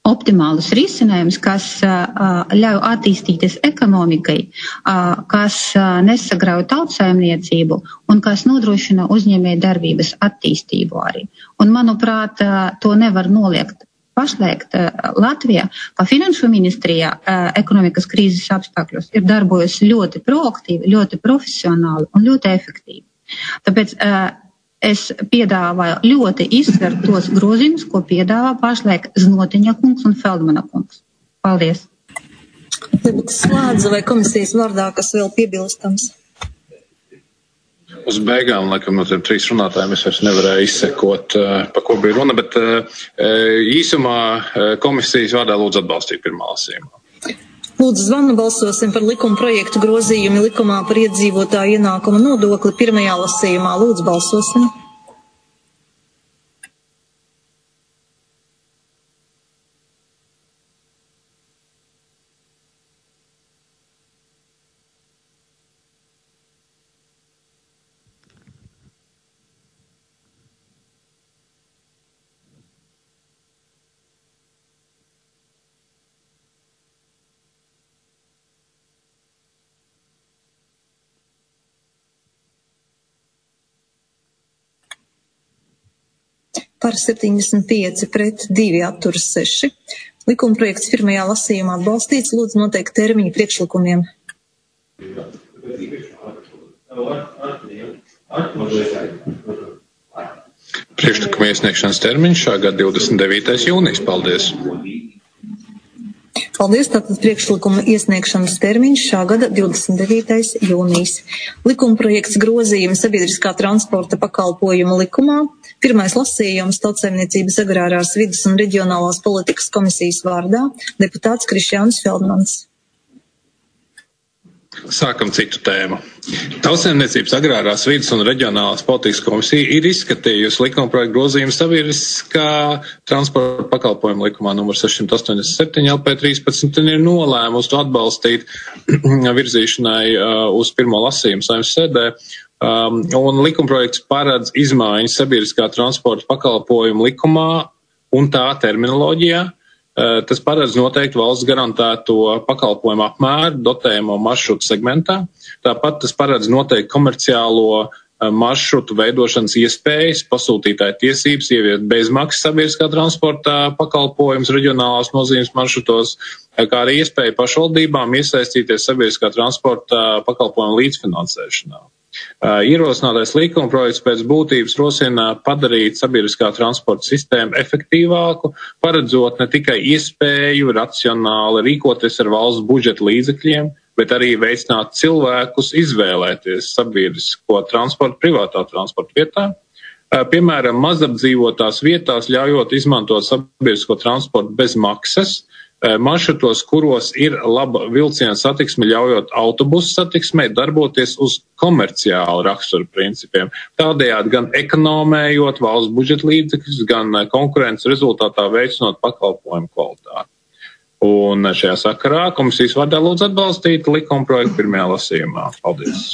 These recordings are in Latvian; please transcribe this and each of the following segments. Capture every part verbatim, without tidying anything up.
optimālus risinājumus, kas ļauj attīstīties ekonomikai, kas nesagrauj tautsaimniecību un kas nodrošina uzņēmēju darbības attīstību arī. Un, manuprāt, to nevar noliegt. Pašlaik Latvija pa finanšu ministrijā ekonomikas krīzes apstākļos ir darbojas ļoti proaktīvi, ļoti profesionāli un ļoti efektīvi. Tāpēc es piedāvāju ļoti izsvert tos grozījumus, ko piedāvā pašlaik Znotiņa kungs un Feldmana kungs. Paldies. Debates slēdza vai komisijas vārdā, kas vēl piebilstams? Uz beigām, laikam, no tiem trīs runātājiem es vairs nevarēju izsekot, pa ko bija runa, bet īsumā komisijas vārdā lūdzu atbalstīt pirmā lasījumā. Lūdzu zvanu balsosim par likuma projektu grozījumu likumā par iedzīvotāju ienākuma nodokli pirmajā lasījumā. Lūdzu balsosim. Par septiņdesmit pieci pret divi atturas seši. Likuma projekts pirmajā lasījumā atbalstīts. Lūdzu noteikt termiņu priekšlikumiem. Priekšlikuma iesniegšanas termiņš šā gada divdesmit devītais jūnijas. Paldies. Paldies, tātad priekšlikuma iesniegšanas termiņš šā gada divdesmit devītais jūnijas. Likuma projekts grozījumi sabiedriskā transporta pakalpojumu likumā. Pirmais lasījums Tautsaimniecības agrārās vides un reģionālās politikas komisijas vārdā. Deputāts Krišjānis Feldmans. Sākam citu tēmu. Tautsaimniecības agrārās vides un reģionālās politikas komisija ir izskatījusi likuma projektu grozījumu sabiedriskā transporta pakalpojumu likumā numur sešsimt astoņdesmit septiņi L P trīspadsmit un ir nolēmusi to atbalstīt virzīšanai uz pirmo lasījumu Saeimas sēdē. Um, un likumprojekts paredz izmaiņas sabiedriskā transporta pakalpojumu likumā un tā terminoloģijā. Uh, tas paredz noteikti valsts garantēto pakalpojumu apmēru dotējumu maršrutu segmentā. Tāpat tas paredz noteikti komerciālo uh, maršrutu veidošanas iespējas, pasūtītāju tiesības ieviest bezmaksas sabiedriskā transporta pakalpojumus reģionālās nozīmes maršrutos, kā arī iespēja pašvaldībām iesaistīties sabiedriskā transporta pakalpojumu līdzfinansēšanā. Uh, ierosinātais likuma projekts pēc būtības rosina padarīt sabiedriskā transporta sistēmu efektīvāku, paredzot ne tikai iespēju racionāli rīkoties ar valsts budžeta līdzekļiem, bet arī veicināt cilvēkus izvēlēties sabiedrisko transportu privātā transporta vietā. Uh, piemēram, mazapdzīvotās vietās ļaujot izmantot sabiedrisko transportu bez maksas, maršrutos, kuros ir laba vilciena satiksme, ļaujot autobusu satiksmei darboties uz komerciālu raksturu principiem. Tādējādi gan ekonomējot valsts budžeta līdzekļus, gan konkurences rezultātā veicinot pakalpojumu kvalitāti. Un šajā sakarā komisijas vārdā lūdzu atbalstīt likuma projektu pirmajā lasījumā. Paldies.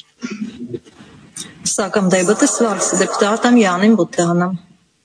Sākam debates, vārds deputātam Jānim Butānam.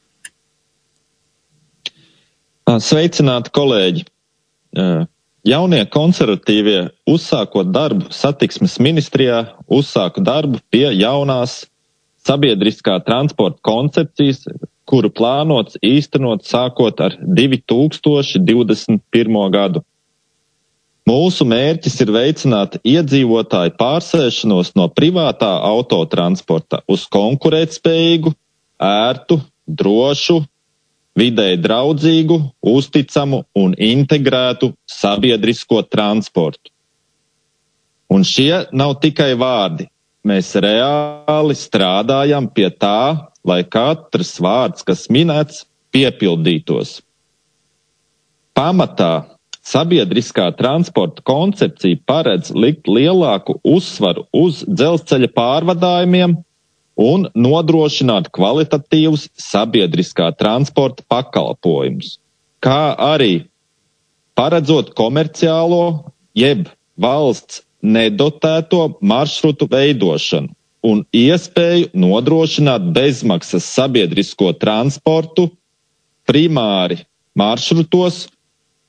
Sveicināti kolēģi! Jaunie konservatīvie, uzsākot darbu satiksmes ministrijā, uzsāku darbu pie jaunās sabiedriskā transporta koncepcijas, kuru plānots īstenot sākot ar divi tūkstoši divdesmit pirmo gadu. Mūsu mērķis ir veicināt iedzīvotāju pārsēšanos no privātā autotransporta uz konkurētspējīgu, ērtu, drošu, vidēji draudzīgu, uzticamu un integrētu sabiedrisko transportu. Un šie nav tikai vārdi. Mēs reāli strādājam pie tā, lai katrs vārds, kas minēts, piepildītos. Pamatā sabiedriskā transporta koncepcija paredz likt lielāku uzsvaru uz dzelzceļa pārvadājumiem un nodrošināt kvalitatīvus sabiedriskā transporta pakalpojumus, kā arī paredzot komerciālo jeb valsts nedotēto maršrutu veidošanu un iespēju nodrošināt bezmaksas sabiedrisko transportu primāri maršrutos,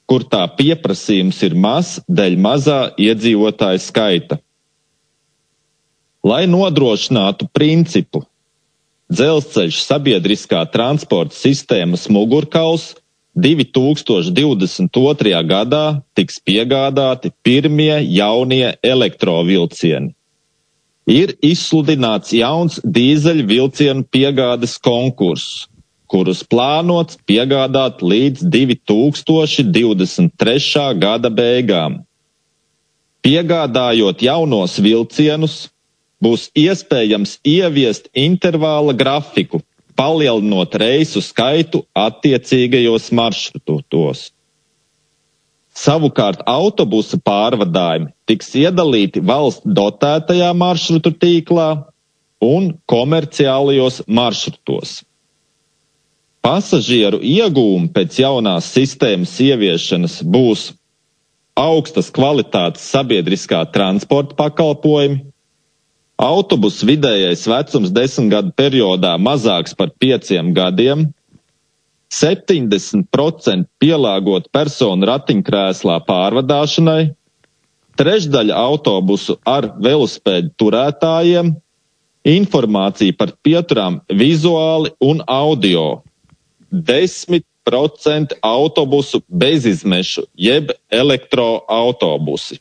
kur tā pieprasījums ir mazs dēļ mazā iedzīvotāju skaita. Lai nodrošinātu principu, dzelzceļš sabiedriskā transporta sistēmas mugurkauls divi tūkstoši divdesmit otrajā gadā tiks piegādāti pirmie jaunie elektrovilcieni. Ir izsludināts jauns dīzeļu vilcienu piegādes konkurss, kurus plānots piegādāt līdz divi tūkstoši divdesmit trešā gada beigām. Piegādājot jaunos vilcienus, būs iespējams ieviest intervāla grafiku, palielinot reisu skaitu attiecīgajos maršrutos. Savukārt autobusa pārvadājumi tiks iedalīti valsts dotētajā maršrutu tīklā un komerciālajos maršrutos. Pasažieru iegūmi pēc jaunās sistēmas ieviešanas būs augstas kvalitātes sabiedriskā transporta pakalpojumi, autobusu vidējais vecums desmit gadu periodā mazāks par pieciem gadiem, septiņdesmit procenti pielāgot personu ratiņkrēslā pārvadāšanai, trešdaļa autobusu ar velospēdu turētājiem, informācija par pieturām vizuāli un audio, desmit procenti autobusu bezizmešu jeb elektroautobusi.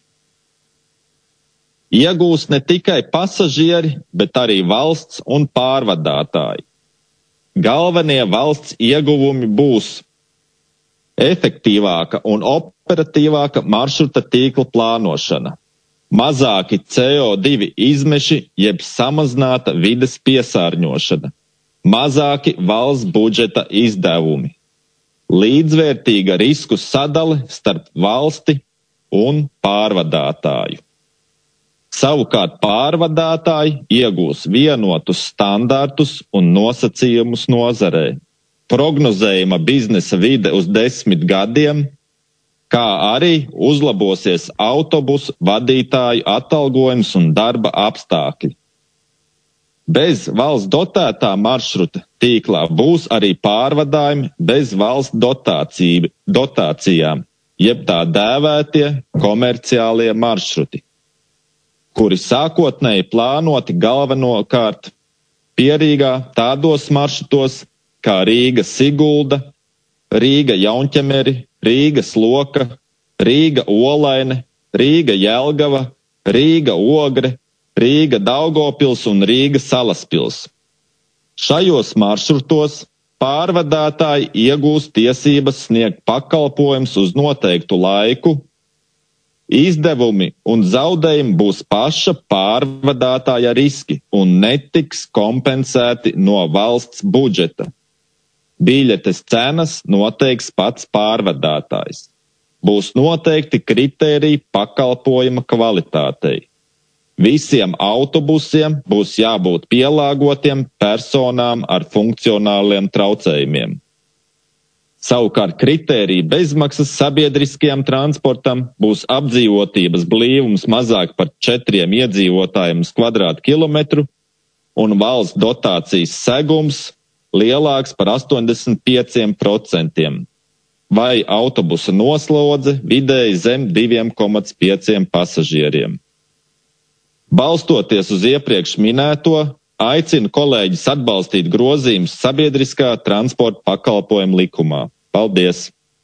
Iegūs ne tikai pasažieri, bet arī valsts un pārvadātāji. Galvenie valsts ieguvumi būs efektīvāka un operatīvāka maršruta tīkla plānošana, mazāki C O divi izmeši jeb samazināta vides piesārņošana, mazāki valsts budžeta izdevumi, līdzvērtīga risku sadale starp valsti un pārvadātāju. Savukārt pārvadātāji iegūs vienotus standartus un nosacījumus nozarē, prognozējama biznesa vide uz desmit gadiem, kā arī uzlabosies autobusu vadītāju atalgojums un darba apstākļi. Bez valsts dotētā maršruta tīklā būs arī pārvadājumi bez valsts dotācija, dotācijām, jeb tā dēvētie komerciālie maršruti, kuri sākotnēji plānoti galvenokārt pierīgā tādos maršrutos kā Rīga Sigulda, Rīga Jaunķemeri, Rīga Sloka, Rīga Olaine, Rīga Jelgava, Rīga Ogre, Rīga Daugavpils un Rīga Salaspils. Šajos maršrutos pārvadātāji iegūs tiesības sniegt pakalpojumus uz noteiktu laiku, izdevumi un zaudējumi būs paša pārvadātāja riski un netiks kompensēti no valsts budžeta. Biļetes cenas noteiks pats pārvadātājs. Būs noteikti kritēriji pakalpojuma kvalitātei. Visiem autobusiem būs jābūt pielāgotiem personām ar funkcionāliem traucējumiem. Savukārt kritērija bezmaksas sabiedriskajam transportam būs apdzīvotības blīvums mazāk par četriem iedzīvotājiem uz kvadrātkilometru un valsts dotācijas segums lielāks par astoņdesmit pieciem procentiem, vai autobusa noslodze vidēji zem diviem komats pieciem pasažieriem. Balstoties uz iepriekš minēto, aicinu kolēģis atbalstīt grozījumus sabiedriskā transporta pakalpojuma likumā. Paldies!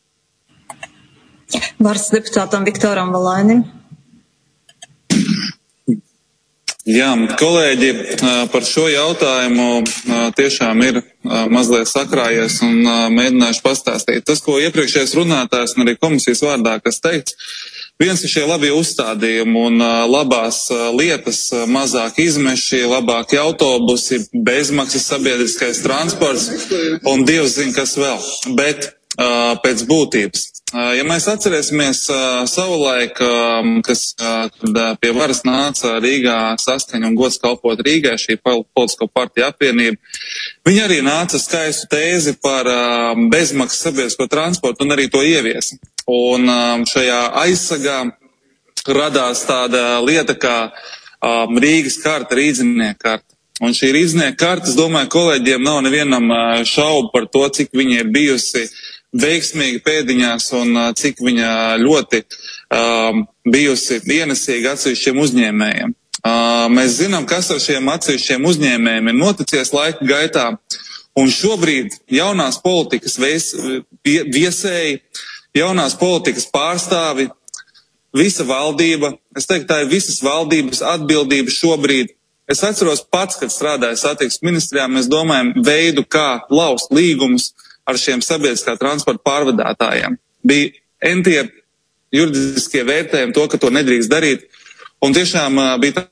Vārds deputātam Viktoram Valainim. Jā, kolēģi, par šo jautājumu tiešām ir mazliet sakrājies un mēģināšu pastāstīt. Tas, ko iepriekšējais runātājs un arī komisijas vārdā, kas teikts, viens ir šie labie uzstādījumi un labās lietas, mazāk izmeši, labāki autobusi, bezmaksas sabiedriskais transports un Dievs zina, kas vēl. Bet uh, pēc būtības. Uh, ja mēs atcerēsimies uh, savulaik, uh, kas uh, kad uh, pie varas nāca Rīgā Saskaņa un gods kalpot Rīgai, šī politisko partiju apvienība, viņi arī nāca skaistu tēzi par uh, bezmaksas sabiedrisko transportu un arī to ieviesa. Un um, šajā aizsagā radās tāda lieta kā um, Rīgas karta, rīdzinieka karta. Un šī rīdzinieka karta, es domāju, kolēģiem nav nevienam uh, šaubu par to, cik viņa ir bijusi veiksmīgi pēdiņās un uh, cik viņa ļoti uh, bijusi ienesīga atsevišķiem uzņēmējiem. Uh, mēs zinām, kas ar šiem atsevišķiem uzņēmējiem ir noticies laika gaitā, un šobrīd jaunās politikas vies, viesēji, jaunās politikas pārstāvi, visa valdība, es teiktu, tā ir visas valdības atbildība šobrīd. Es atceros pats, kad strādāju satiksmes ministrijā, mēs domājam veidu, kā laust līgumus ar šiem sabiedriskā transporta pārvadātājiem. Bija entie juridiskie vērtējumi to, ka to nedrīkst darīt, un tiešām uh, bija tā.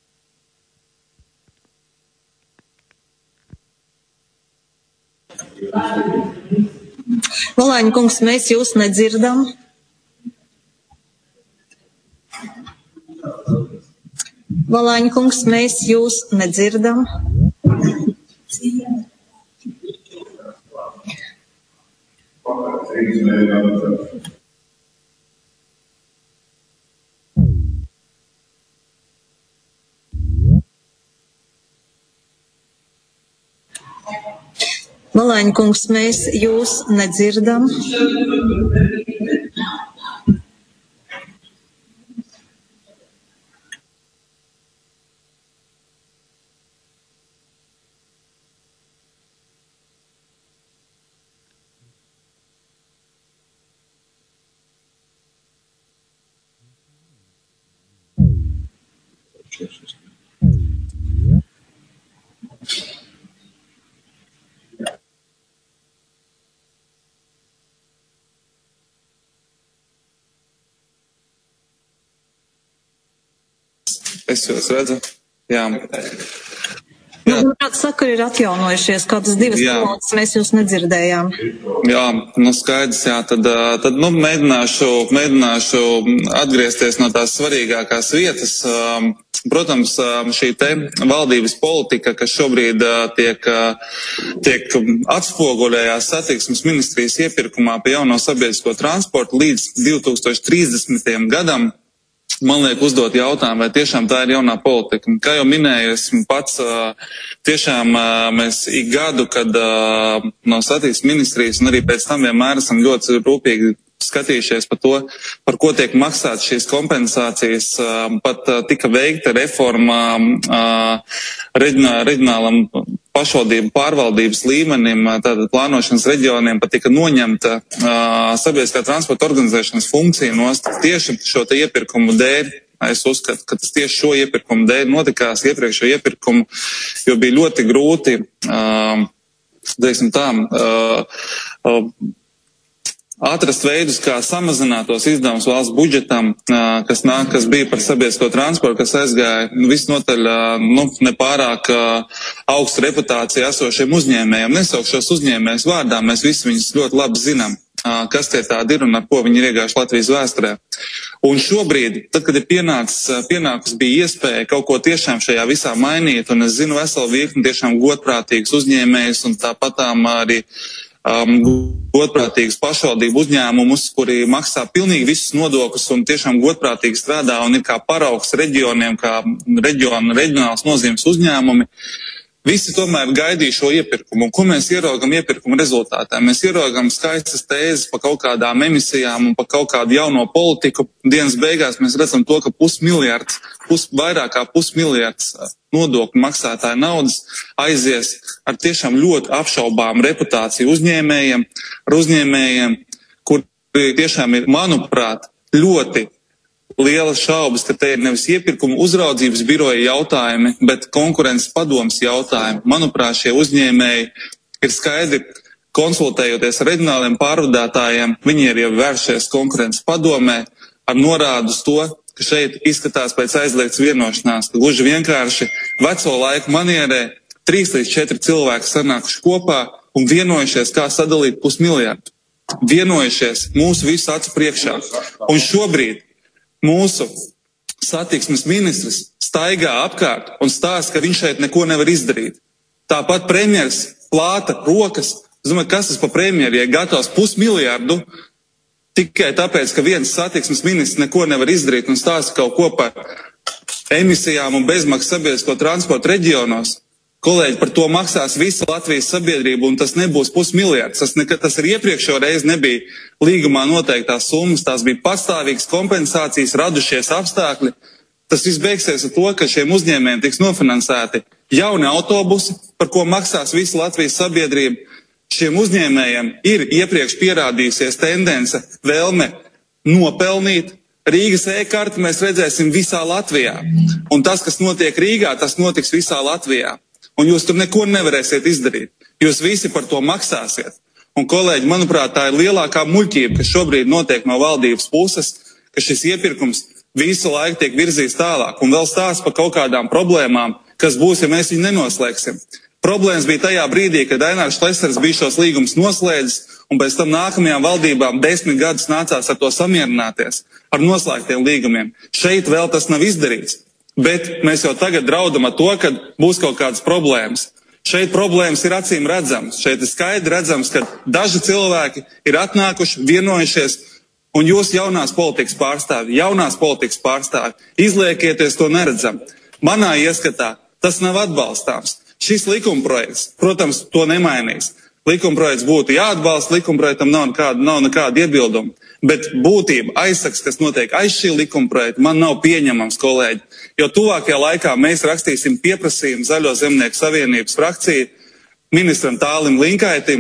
Valāņa kungs, mēs jūs nedzirdam. Valāņa kungs, mēs jūs nedzirdam. Valāņa kungs, mēs jūs nedzirdam. Es jūs redzu. Jā. Jā. Nu, sakari ir atjaunojušies, kādas divas minūtes mēs jūs nedzirdējām. Jā, nu skaidrs, jā, tad, tad nu, mēģināšu, mēģināšu atgriezties no tās svarīgākās vietas. Protams, šī te valdības politika, kas šobrīd tiek, tiek atspoguļojās satiksmes ministrijas iepirkumā pa jauno sabiedrisko transportu līdz divi tūkstoši trīsdesmitajam gadam, man liek uzdot jautājumu, vai tiešām tā ir jaunā politika. Kā jau minēju, esmu pats, tiešām mēs ik gadu, kad no satiksmes ministrijas un arī pēc tam vienmēr esam ļoti rūpīgi skatījušies par to, par ko tiek maksāts šīs kompensācijas. Pat tika veikta reforma reģionālam pašvaldību pārvaldības līmenim, tātad plānošanas reģioniem pat tika noņemta uh, sabiedriskā transporta organizēšanas funkcija nost tieši šo te iepirkumu dēļ. Es uzskatu, ka tas tieši šo iepirkumu dēļ notikās iepriekšējo iepirkumu, jo bija ļoti grūti, uh, teiksim tā, uh, uh, atrast veidus, kā samazināt tos izdevumus valsts budžetam, kas nāk, kas bija par sabiedrisko transportu, kas aizgāja nu, visnotaļ nu, nepārāk augstu reputāciju esošiem uzņēmējiem. Nesaukšos uzņēmējus vārdā, mēs visi viņus ļoti labi zinām, kas tie tādi ir un ar ko viņi ir iegājuši Latvijas vēsturē. Un šobrīd, tad, kad ir pienācis, pienākus bija iespēja kaut ko tiešām šajā visā mainīt, un es zinu veselu virkni tiešām godprātīgus uzņēmējus un tāpatām arī Um, godprātīgas pašvaldību uzņēmumus, kuri maksā pilnīgi visus nodokļus un tiešām godprātīgi strādā un ir kā paraugs reģioniem, kā reģion, reģionāls nozīmes uzņēmumi. Visi tomēr gaidīja šo iepirkumu. Un ko mēs ieraugam iepirkuma rezultātā? Mēs ieraugam skaistas tēzes par kaut kādām emisijām un par kaut kādu jauno politiku. Dienas beigās mēs redzam to, ka pusmiljards, pus, vairāk kā pusmiljards nodokļu maksātāju naudas aizies ar tiešām ļoti apšaubām reputāciju uzņēmējiem, ar uzņēmējiem, kuri tiešām ir, manuprāt, ļoti lielas šaubas, ka te ir nevis iepirkuma uzraudzības biroja jautājumi, bet konkurences padomas jautājumi. Manuprāt, šie uzņēmēji ir skaidri konsultējoties ar reģionāliem pārvadātājiem, viņi ir jau vēršies konkurences padomē ar norādu uz to, ka šeit izskatās pēc aizliegts vienošanās, ka gluži vienkārši veco laiku manierē trīs līdz četri cilvēki sanākuši kopā un vienojušies, kā sadalīt pusmiljardu. Vienojušies mūsu visu acu priekšā. Un šobrīd mūsu satiksmes ministrs staigā apkārt un stāsta, ka viņš šeit neko nevar izdarīt. Tāpat premjers plāta rokas. Es domāju, kas tas pa premjeru, ja gatavs pusmiljardu tikai tāpēc, ka viens satiksmes ministrs neko nevar izdarīt un stāsta kaut ko par emisijām un bezmaksas sabiedrisko transportu reģionos. Kolēģi, par to maksās visa Latvijas sabiedrība, un tas nebūs pusmiljards. Tas, nekad, tas arī iepriekšējo reizi nebija līgumā noteiktās summas, tās bija pastāvīgas kompensācijas, radušies apstākļi. Tas viss beigsies ar to, ka šiem uzņēmējiem tiks nofinansēti jauni autobusi, par ko maksās visa Latvijas sabiedrība. Šiem uzņēmējiem ir iepriekš pierādījusies tendence, vēlme nopelnīt. Rīgas e-karti mēs redzēsim visā Latvijā. Un tas, kas notiek Rīgā, tas notiks visā Latvijā. Un jūs tur neko nevarēsiet izdarīt. Jūs visi par to maksāsiet. Un, kolēģi, manuprāt, tā ir lielākā muļķība, kas šobrīd notiek no valdības puses, ka šis iepirkums visu laiku tiek virzīts tālāk. Un vēl stāsta par kaut kādām problēmām, kas būs, ja mēs viņu nenoslēgsim. Problēmas bija tajā brīdī, kad Ainārs Šlesers bija šos līgumus noslēdzis, un pēc tam nākamajām valdībām desmit gadus nācās ar to samierināties, ar noslēgtiem līgumiem. Šeit vēl tas nav izdarīts. Bet mēs jau tagad draudam ar to, ka būs kaut kādas problēmas. Šeit problēmas ir acīm redzamas. Šeit ir skaidri redzams, ka daži cilvēki ir atnākuši, vienojušies, un jūs jaunās politikas pārstāvi, jaunās politikas pārstāvi, izliekieties to neredzam. Manā ieskatā tas nav atbalstāms. Šis likumprojekts, protams, to nemainīs. Likumprojekts būtu jāatbalsta, likumprojektam nav nekāda, nav nekāda iebilduma. Bet būtība, aizsaks, kas notiek aiz šī likumprojekta, man nav pieņemams, kolēģi. Jo tuvākajā laikā mēs rakstīsim pieprasījumu Zaļo zemnieku savienības frakciju ministram Tālim Linkaitim,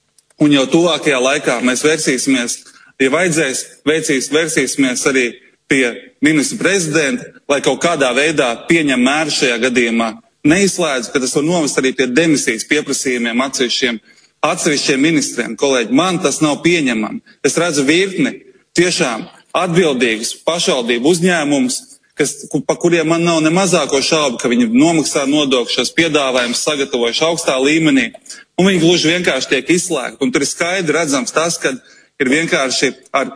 un jau tuvākajā laikā mēs vērsīsimies, ja vajadzēs, vērsīs, vērsīsimies arī pie ministra prezidenta, lai kaut kādā veidā pieņem mēru šajā gadījumā. Neizslēdzu, ka tas var novest arī pie demisijas pieprasījumiem atsevišķiem, atsevišķiem ministriem. Kolēģi, man tas nav pieņemami. Es redzu virkni tiešām atbildīgus pašvaldību uzņēmumus, kas, pa kuriem man nav ne mazāko šaubu, ka viņi nomaksā nodokļus, šos piedāvājumus sagatavojuši augstā līmenī, un viņi gluži vienkārši tiek izslēgti. Un tur ir skaidri redzams tas, ka ir vienkārši ar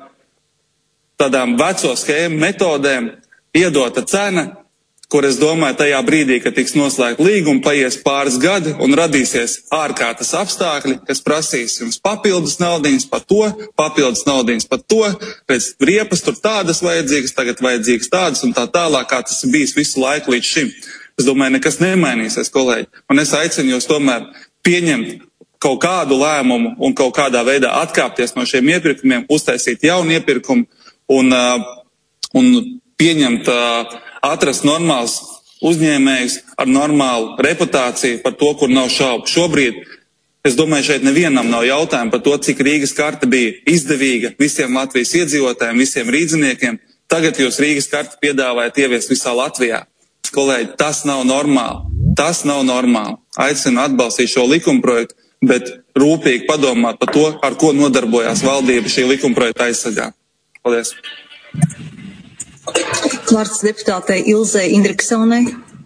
tādām veco schēmu metodēm iedota cena, kur es domāju tajā brīdī, kad tiks noslēgt līgumu, paies pāris gadi un radīsies ārkārtas apstākļi, kas prasīs jums papildus naudiņas par to, papildus naudiņas par to, pēc riepas tur tādas vajadzīgas, tagad vajadzīgas tādas un tā tālāk, kā tas ir bijis visu laiku līdz šim. Es domāju, nekas nemainīsies, kolēģi. Un es aicinu jūs tomēr pieņemt kaut kādu lēmumu un kaut kādā veidā atkāpties no šiem iepirkumiem, uztaisīt jaunu iepirkumu un, uh, un pieņemt uh, atrast normāls uzņēmējus ar normālu reputāciju par to, kur nav šaubu. Šobrīd, es domāju, šeit nevienam nav jautājumu par to, cik Rīgas karta bija izdevīga visiem Latvijas iedzīvotājiem, visiem rīdziniekiem. Tagad jūs Rīgas karti piedāvājat ieviest visā Latvijā. Kolēģi, tas nav normāli. Tas nav normāli. Aicinu atbalstīt šo likumprojektu, bet rūpīgi padomāt par to, ar ko nodarbojās valdība šī likumprojekta aizsargā. Paldies. Vārds deputātei Ilzei Indriksonai.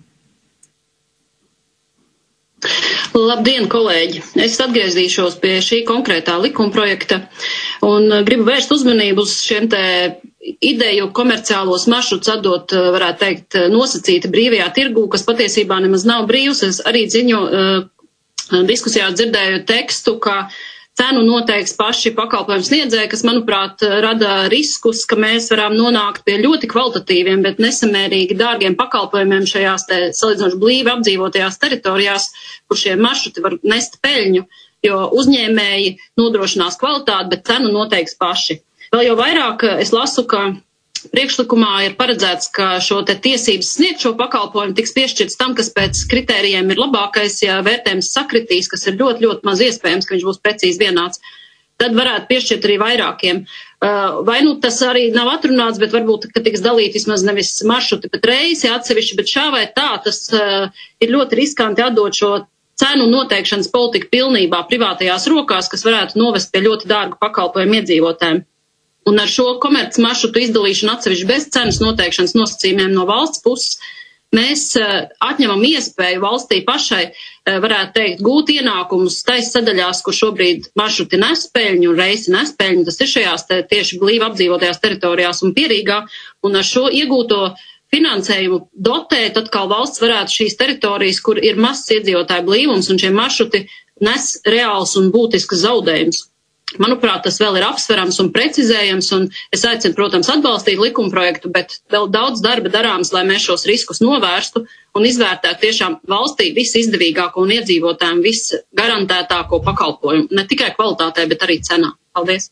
Labdien, kolēģi! Es atgriezīšos pie šī konkrētā likumprojekta un gribu vērst uzmanību uz šiem te ideju komerciālos maršrutus atdot, varētu teikt, nosacīti brīvajā tirgū, kas patiesībā nemaz nav brīvs. Es arī ziņu diskusijās dzirdēju tekstu, ka cenu noteiks paši pakalpojumu sniedzēji, kas, manuprāt, rada riskus, ka mēs varam nonākt pie ļoti kvalitatīviem, bet nesamērīgi dārgiem pakalpojumiem šajās te salīdzinoši blīvi apdzīvotajās teritorijās, kur šie maršruti var nest peļņu, jo uzņēmēji nodrošinās kvalitāti, bet cenu noteiks paši. Vēl jau vairāk es lasu, ka priekšlikumā ir paredzēts, ka šo te tiesības sniegt šo pakalpojumu tiks piešķirts tam, kas pēc kritērijiem ir labākais, ja vērtējums sakritīs, kas ir ļoti, ļoti maz iespējams, ka viņš būs precīzi vienāds, tad varētu piešķirt arī vairākiem. Vai nu tas arī nav atrunāts, bet varbūt, ka tiks dalīt vismaz nevis maršruti pēc reisi atsevišķi, bet šā vai tā, tas ir ļoti riskanti atdot šo cenu noteikšanas politiku pilnībā privātajās rokās, kas varētu novest pie ļoti dārgu pakalpojumu iedzīvotājiem. Un ar šo komerc maršrutu izdalīšanu atsevišķi bez cenas noteikšanas nosacījumiem no valsts puses mēs atņemam iespēju valstī pašai, varētu teikt, gūt ienākumus tais sadaļās, kur šobrīd maršruti nes peļņu un reisi nes peļņu. Tas ir šajās te, tieši blīvi apdzīvotajās teritorijās un Pierīgā. Un ar šo iegūto finansējumu dotēt atkal valsts varētu šīs teritorijas, kur ir mazs iedzīvotāju blīvums un šie maršruti nes reāls un būtisks zaudējums. Manuprāt, tas vēl ir apsverams un precizējams, un es aicinu, protams, atbalstīt likumprojektu, bet vēl daudz darba darāms, lai mēs šos riskus novērstu un izvērtētu tiešām valstī visizdevīgāko un iedzīvotājiem visgarantētāko pakalpojumu, ne tikai kvalitātē, bet arī cenā. Paldies!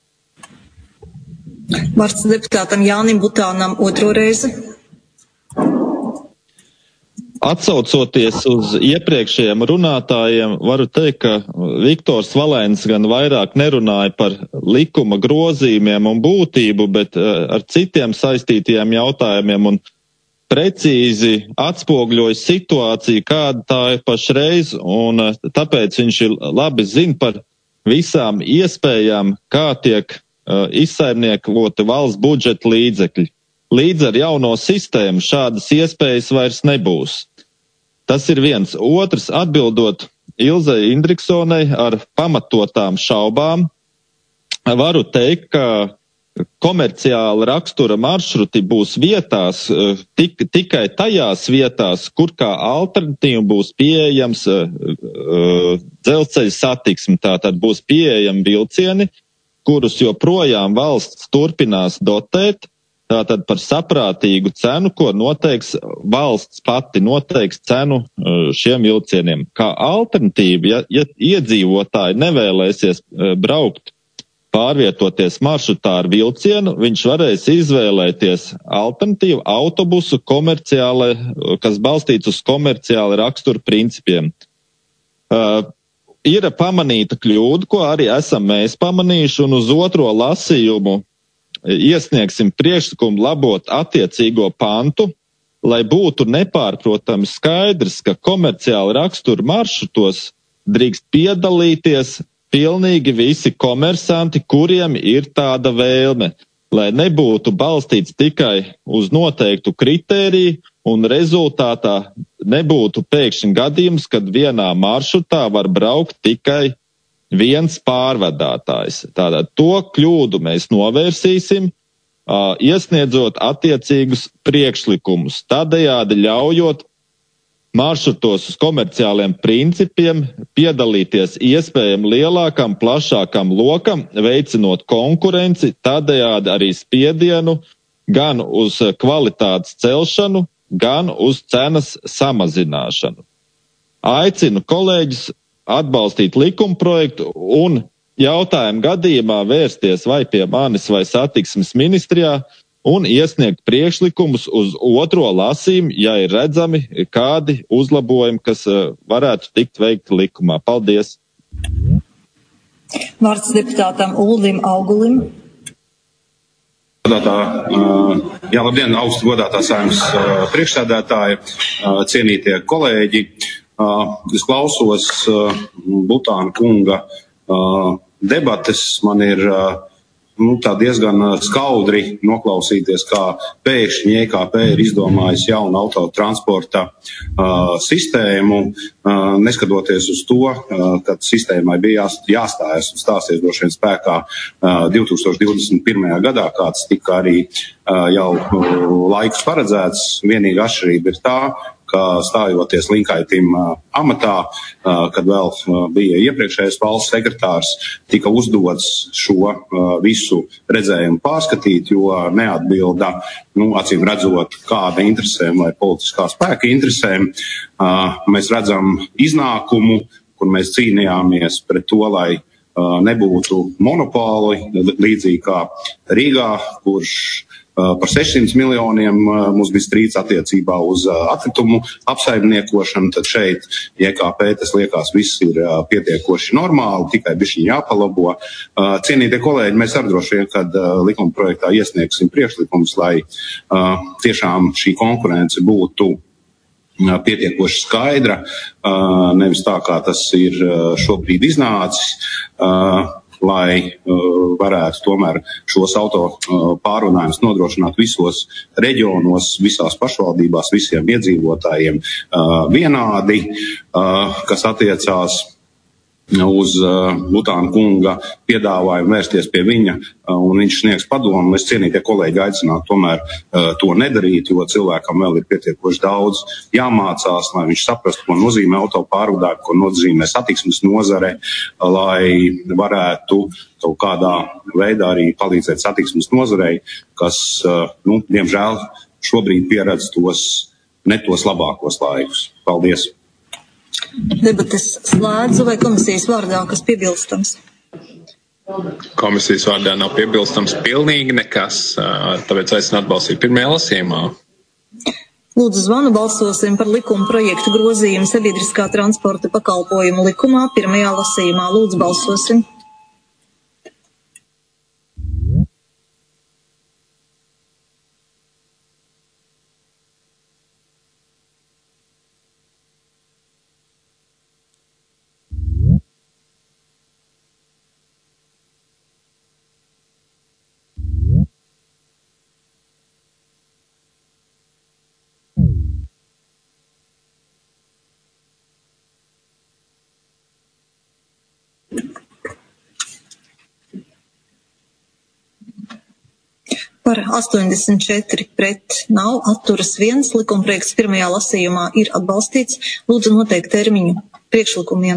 Vārds deputātam Jānim Butānam otro reizi. Atsaucoties uz iepriekšējiem runātājiem, varu teikt, ka Viktors Valēns gan vairāk nerunāja par likuma grozījumiem un būtību, bet ar citiem saistītajiem jautājumiem un precīzi atspogļoja situāciju, kāda tā ir pašreiz, un tāpēc viņš ir labi zina par visām iespējām, kā tiek izsaimniekoti valsts budžeta līdzekļi. Līdz ar jauno sistēmu šādas iespējas vairs nebūs. Tas ir viens. Otrs, atbildot Ilzei Indriksonai ar pamatotām šaubām, varu teikt, ka komerciāla rakstura maršruti būs vietās, tik, tikai tajās vietās, kur kā alternatīva būs pieejams uh, dzelzceļa satiksme. Tātad būs pieejami vilcieni, kurus joprojām valsts turpinās dotēt, tātad par saprātīgu cenu, ko noteiks valsts pati, noteiks cenu šiem vilcieniem. Kā alternatīva, ja, ja iedzīvotāji nevēlēsies braukt, pārvietoties maršrutā ar vilcienu, viņš varēs izvēlēties alternatīvu autobusu komerciāli, kas balstīts uz komerciāli rakstura principiem. Uh, ir pamanīta kļūda, ko arī esam mēs pamanījuši, un uz otro lasījumu iesniegsim priekšlikumu labot attiecīgo pantu, lai būtu nepārprotami skaidrs, ka komerciāli rakstura maršrutos drīkst piedalīties pilnīgi visi komersanti, kuriem ir tāda vēlme, lai nebūtu balstīts tikai uz noteiktu kritēriju un rezultātā nebūtu pēkšņi gadījums, kad vienā maršrutā var braukt tikai viens pārvadātājs. Tātad to kļūdu mēs novērsīsim, uh, iesniedzot attiecīgus priekšlikumus, tādējādi ļaujot maršrutos uz komerciāliem principiem piedalīties iespējami lielākam, plašākam lokam, veicinot konkurenci, tādējādi arī spiedienu gan uz kvalitātes celšanu, gan uz cenas samazināšanu. Aicinu kolēģis atbalstīt likumprojektu un jautājumu gadījumā vērsties vai pie manis vai satiksmes ministrijā un iesniegt priekšlikumus uz otro lasījumu, ja ir redzami kādi uzlabojumi, kas varētu tikt veikti likumā. Paldies! Vārds deputātam Uldim Augulim. Godātā, jā, labdien, augstu godātā Saeimas priekšsēdētāja, cienītie kolēģi. Es klausos Butāna kunga debates, man ir nu, tā diezgan skaudri noklausīties, kā pēkšņi E K P ir izdomājis jaunu autotransporta uh, sistēmu, uh, neskatoties uz to, uh, kad sistēmai bija jās, jāstājas un stāsies droši vien spēkā uh, divi tūkstoši divdesmit pirmajā gadā, kāds tika arī uh, jau uh, laiks paredzēts. Vienīga atšķirība ir tā, ka stājoties Linkaitim uh, amatā, uh, kad vēl uh, bija iepriekšējais valsts sekretārs, tika uzdots šo uh, visu redzējumu pārskatīt, jo neatbilda, nu, acīm redzot, kāda interesēm vai politiskā spēka interesēm. Uh, mēs redzam iznākumu, kur mēs cīnījāmies pret to, lai uh, nebūtu monopoli, līdzīgi kā Rīgā, kurš par sešsimt miljoniem mums bija strīds attiecībā uz atkritumu apsaimniekošanu, tad šeit E K P tas liekas viss ir pietiekoši normāli, tikai bišķiņ jāpalabo. Cienītie kolēģi, mēs arī droši vien, kad likuma projektā iesniegsim priekšlikumus, lai tiešām šī konkurence būtu pietiekoši skaidra, nevis tā, kā tas ir šobrīd iznācis, lai uh, varētu tomēr šos auto uh, pārvadājumus nodrošināt visos reģionos, visās pašvaldībās, visiem iedzīvotājiem uh, vienādi, uh, kas attiecās uz uh, Butāna kunga piedāvājumu vērsties pie viņa, uh, un viņš sniegs padomu. Es cienītie kolēģi aicinātu tomēr uh, to nedarīt, jo cilvēkam vēl ir pietiekoši daudz jāmācās, lai viņš saprastu, ko nozīmē autopārvadājumi, ko nozīmē satiksmes nozare, lai varētu kaut kādā veidā arī palīdzēt satiksmes nozarei, kas, uh, nu, diemžēl, šobrīd pieredz tos, ne tos labākos laikus. Paldies! Debates slēdzu, vai komisijas vārdā kas piebilstams? Komisijas vārdā nav piebilstams pilnīgi nekas, tāpēc aicinu atbalstīt pirmajā lasījumā. Lūdzu zvanu, balsosim par likuma projektu grozījumu sabiedriskā transporta pakalpojumu likumā pirmajā lasījumā. Lūdzu, balsosim. Par astoņdesmit četri pret nav, atturas viens, likumprojekts pirmajā lasījumā ir atbalstīts. Lūdzu noteikt termiņu priekšlikumiem.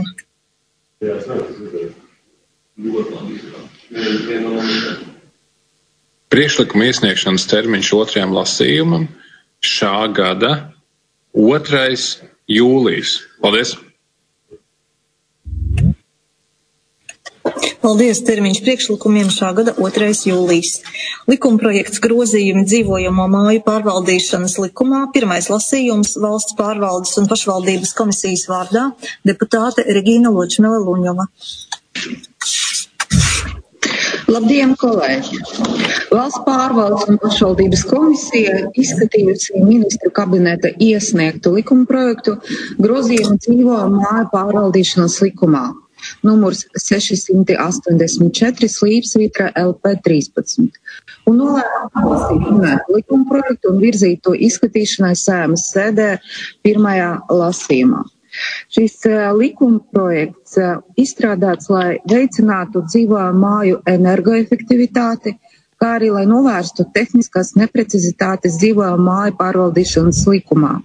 Priekšlikuma iesniegšanas termiņš otrajam lasījumam šā gada otrais jūlijas. Paldies! Paldies, termiņš priekšlikumiem šā gada otrais jūlijas. Likumprojekts grozījumi dzīvojamo māju pārvaldīšanas likumā, pirmais lasījums valsts pārvaldes un pašvaldības komisijas vārdā, deputāte Regīna Ločmele-Luņova. Labdien, kolēģi! Valsts pārvaldes un pašvaldības komisija izskatījusi ministru kabineta iesniegtu likumprojektu grozījumu dzīvojamo māju pārvaldīšanas likumā. Numurs seši astoņdesmit četri slīpsvītra L P trīspadsmit. Un nolēma atbalstīt minētu likumprojektu un virzīt to izskatīšanai Saeimas sēdē pirmajā lasījumā. Šis uh, likumprojekts uh, izstrādāts, lai veicinātu dzīvojamo māju energoefektivitāti, kā arī lai novērstu tehniskās neprecizitātes dzīvojamo māju pārvaldīšanas likumā.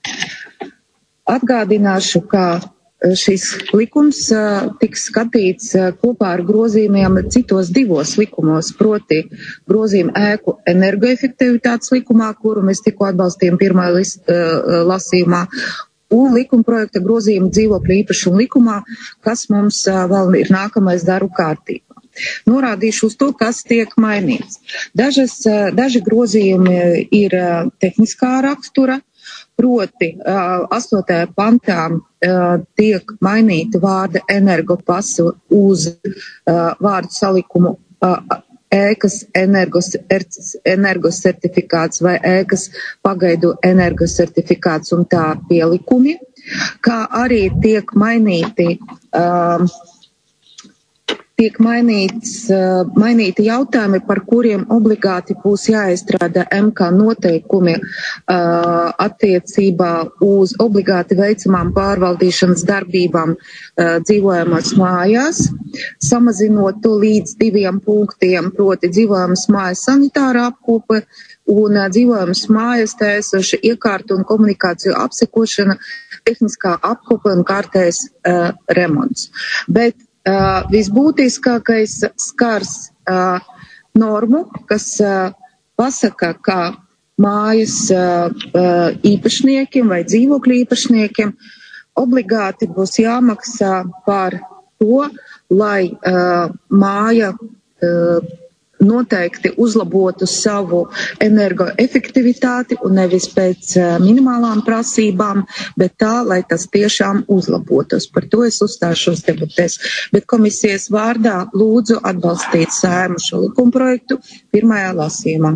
Atgādināšu, ka šis likums uh, tiks skatīts uh, kopā ar grozījumiem citos divos likumos, proti grozījumu ēku energoefektivitātes likumā, kuru mēs tikko atbalstījām pirmajā lis, uh, lasījumā, un likumprojekta grozījumu dzīvokļu īpašumu likumā, kas mums uh, vēl ir nākamais darbu kārtībā. Norādīšu uz to, kas tiek mainīts. Dažas, uh, daži grozījumi ir uh, tehniskā rakstura, proti uh, astotajā pantā uh, tiek mainīti vārdi energopasu uz uh, vārdu salikumu uh, ēkas energos, energosertifikāts vai ēkas pagaidu energosertifikāts un tā pielikumi, kā arī tiek mainīti uh, tiek mainīts, uh, mainīti jautājumi, par kuriem obligāti būs jāizstrādā M K noteikumi uh, attiecībā uz obligāti veicamām pārvaldīšanas darbībām uh, dzīvojamās mājās, samazinot to līdz diviem punktiem, proti dzīvojamas mājas sanitāra apkope un uh, dzīvojamas mājas tēsoša iekārtu un komunikāciju apsekošana, tehniskā apkope un kārtējs uh, remonts. Bet Uh, visbūtiskākais skars uh, normu, kas uh, pasaka, ka mājas uh, uh, īpašniekiem vai dzīvokļu īpašniekiem obligāti būs jāmaksā par to, lai uh, māja uh, noteikti uzlabotu savu energoefektivitāti un nevis pēc uh, minimālām prasībām, bet tā, lai tas tiešām uzlabotos. Par to es uzstāšos debatēs. Bet komisijas vārdā lūdzu atbalstīt Saeimu šo likumprojektu pirmajā lasījumā.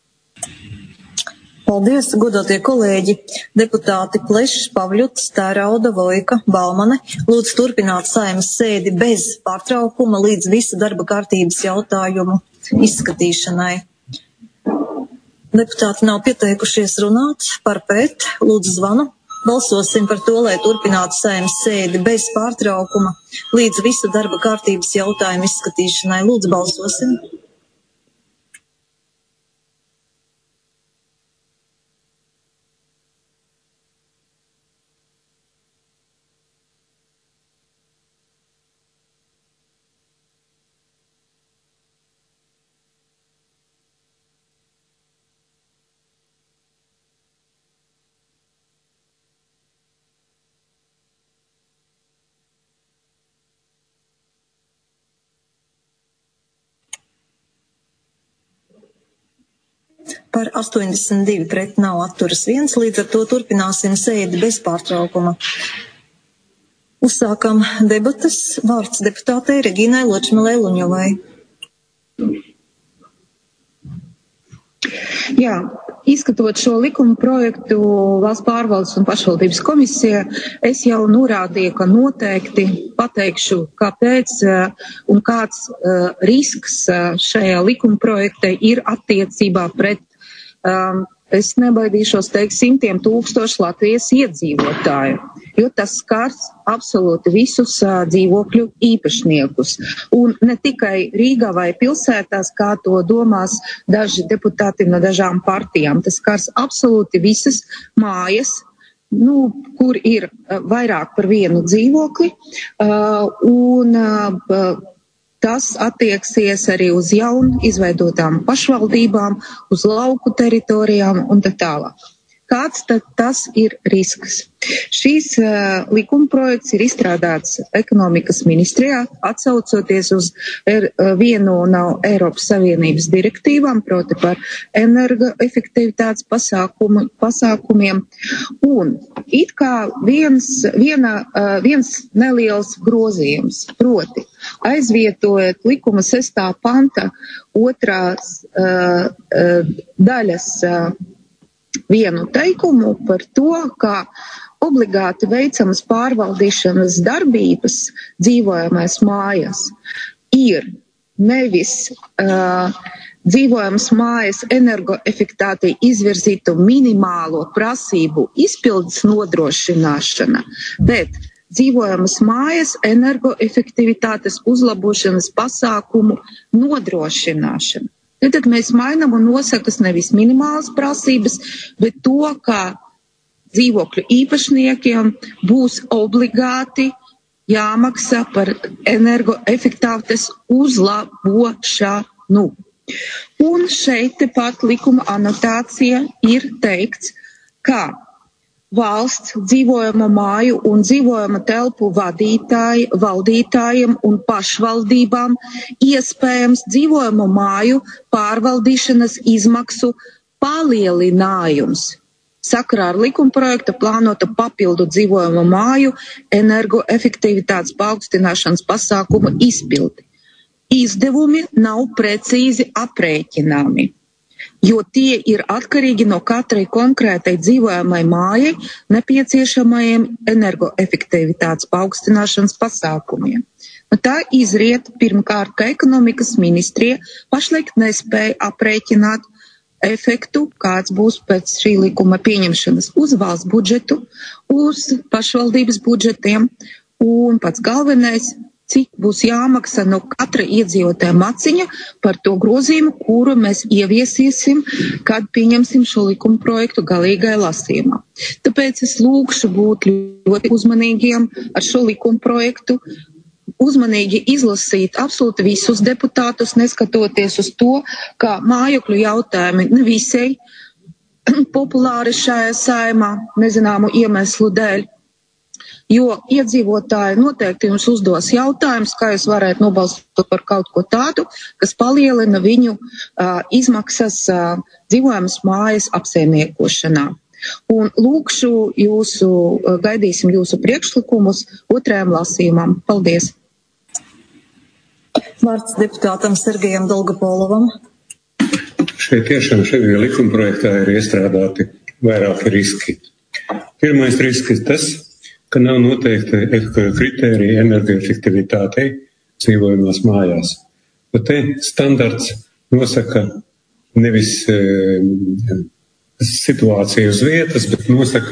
Paldies, godotie kolēģi, deputāti Plešs, Pavļuts, Tērauda, Vojka, Balmane. Lūdzu turpināt Saeimas sēdi bez pārtraukuma līdz visu darba kārtības jautājumu izskatīšanai. Deputāti nav pieteikušies runāt par pēt. Lūdzu zvanu. Balsosim par to, lai turpinātu Saeimas sēdi bez pārtraukuma līdz visu darba kārtības jautājumu izskatīšanai. Lūdzu, balsosim. Par astoņdesmit divi pret nav atturas viens, līdz ar to turpināsim sēdi bez pārtraukuma. Uzsākam debatas. Vārds deputātei Regīnai Ločmelei Luņovai. Jā, izskatot šo likuma projektu Valsts pārvaldes un pašvaldības komisijā, es jau norādīju, ka noteikti pateikšu, kāpēc un kāds uh, risks šajā likuma projektā ir attiecībā pret, um, es nebaidīšos teikt, simtiem tūkstošu Latvijas iedzīvotāju, jo tas skars absolūti visus uh, dzīvokļu īpašniekus. Un ne tikai Rīgā vai pilsētās, kā to domās daži deputāti no dažām partijām. Tas skars absolūti visas mājas, nu, kur ir uh, vairāk par vienu dzīvokli, uh, un uh, tas attieksies arī uz jaunu izveidotām pašvaldībām, uz lauku teritorijām un tā tālāk. Kāds tad tas ir risks? Šīs uh, likuma projekts ir izstrādāts ekonomikas ministrijā, atsaucoties uz er, vienu no Eiropas Savienības direktīvām, proti par energoefektivitātes pasākumu, pasākumiem. Un it kā viens, viena, uh, viens neliels grozījums, proti aizvietojot likuma sestā panta otrās uh, uh, daļas uh, vienu teikumu par to, ka obligāti veicamas pārvaldīšanas darbības dzīvojamais mājas ir nevis uh, dzīvojamas mājas energoefektivitātei izvirzītu minimālo prasību izpildes nodrošināšana, bet dzīvojamas mājas energoefektivitātes uzlabošanas pasākumu nodrošināšana. Tad mēs mainām un nosakas nevis minimālas prasības, bet to, ka dzīvokļu īpašniekiem būs obligāti jāmaksā par energoefektivitātes uzlabošanu. Un šeit tepat likuma anotācija ir teikts, ka valsts dzīvojamo māju un dzīvojamo telpu vadītāji, valdītājiem un pašvaldībām iespējams dzīvojamo māju pārvaldīšanas izmaksu palielinājums. Sakarā ar likumprojekta plānota papildu dzīvojamo māju energoefektivitātes paaugstināšanas pasākumu izpildi. Izdevumi nav precīzi aprēķināmi, jo tie ir atkarīgi no katrai konkrētai dzīvojamai mājai nepieciešamajiem energoefektivitātes paaugstināšanas pasākumiem. Un tā izriet pirmkārt, ka ekonomikas ministrija pašlaik nespēja aprēķināt efektu, kāds būs pēc šī likuma pieņemšanas uz valsts budžetu, uz pašvaldības budžetiem, un pats galvenais, cik būs jāmaksā no katra iedzīvotāja maciņa par to grozījumu, kuru mēs ieviesīsim, kad pieņemsim šo likuma projektu galīgai lasījumā. Tāpēc es lūkšu būt ļoti uzmanīgiem ar šo likuma projektu, uzmanīgi izlasīt absolūti visus deputātus, neskatoties uz to, ka mājokļu jautājumi nevisai populāri šajā saimā nezināmu iemeslu dēļ. Jo iedzīvotāji noteikti jums uzdos jautājumus, kā jūs varētu nobalstot par kaut ko tādu, kas palielina viņu uh, izmaksas uh, dzīvojamas mājas apsaimniekošanā. Un lūkšu jūsu, uh, gaidīsim jūsu priekšlikumus otrajam lasījumam. Paldies! Vārds deputātam Sergejam Dolgopolovam. Šeit tiešām šajā likumprojektā ir iestrādāti vairāki riski. Pirmais risks ir tas, ka nav noteikti kritērija energoefektivitātei dzīvojamās mājās. Un te standarts nosaka nevis e, situāciju uz vietas, bet nosaka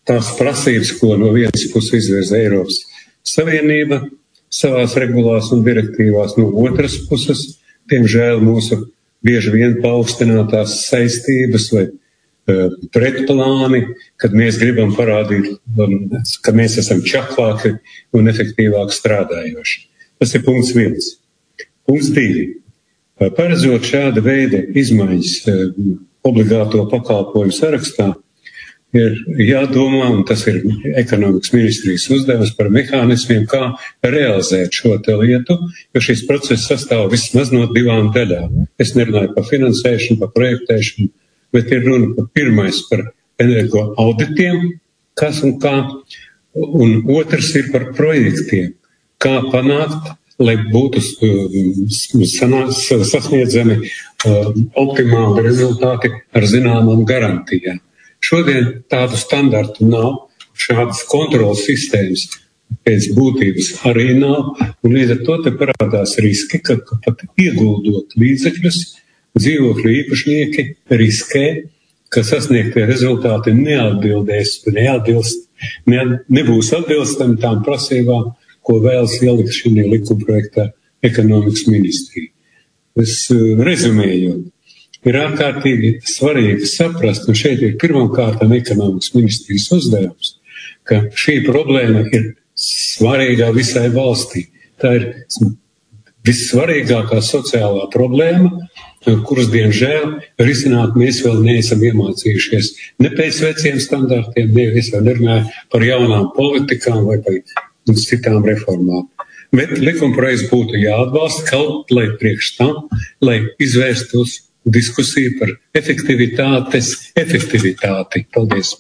tās prasības, ko no vienas puses izvirza Eiropas Savienība savās regulās un direktīvās, no otras puses, diemžēl mūsu bieži vien paaugstinātās saistības vai uh, pretplāni, kad mēs gribam parādīt, um, ka mēs esam čaklāki un efektīvāk strādājoši. Tas ir punkts viens. Punkts divi. Paredzot šāda veida izmaiņas uh, obligāto pakalpojumu sarakstā, ir jādomā, un tas ir ekonomikas ministrijas uzdevums, par mehānismiem, kā realizēt šo te lietu, jo šis process sastāv vismaz no divām daļām. Es nerunāju par finansēšanu, par projektēšanu, bet ir runa par pirmais par energo auditiem, kas un kā, un otrs ir par projektiem, kā panākt, lai būtu sanās, sasniedzami uh, optimāli rezultāti ar zināmām garantijām. Šodien tādu standartu nav, šādas kontrolas sistēmas pēc būtības arī nav, un līdz ar to te parādās riski, ka, ka pat ieguldot līdzekļus, dzīvokļu īpašnieki riskē, ka sasniegtie rezultāti neatbildēs, neatbilst, ne, nebūs atbilstami tām prasībām, ko vēlas ielikt šī likumprojektā ekonomikas ministrija. Es rezumēju. Ir ārkārtīgi svarīgi saprast, un šeit ir pirmkārt ekonomikas ministrijas uzdevums, ka šī problēma ir svarīgā visai valstī. Tā ir vissvarīgākā sociālā problēma, kuras, diemžēl, risināt mēs vēl neesam iemācījušies ne pēc veciem standartiem, ne es vēl nerunāju par jaunām politikām vai par citām reformām. Bet likumprojekts būtu jāatbalsta kaut lai priekš tam, lai izvērstos diskusija par efektivitātes efektivitāti. Paldies.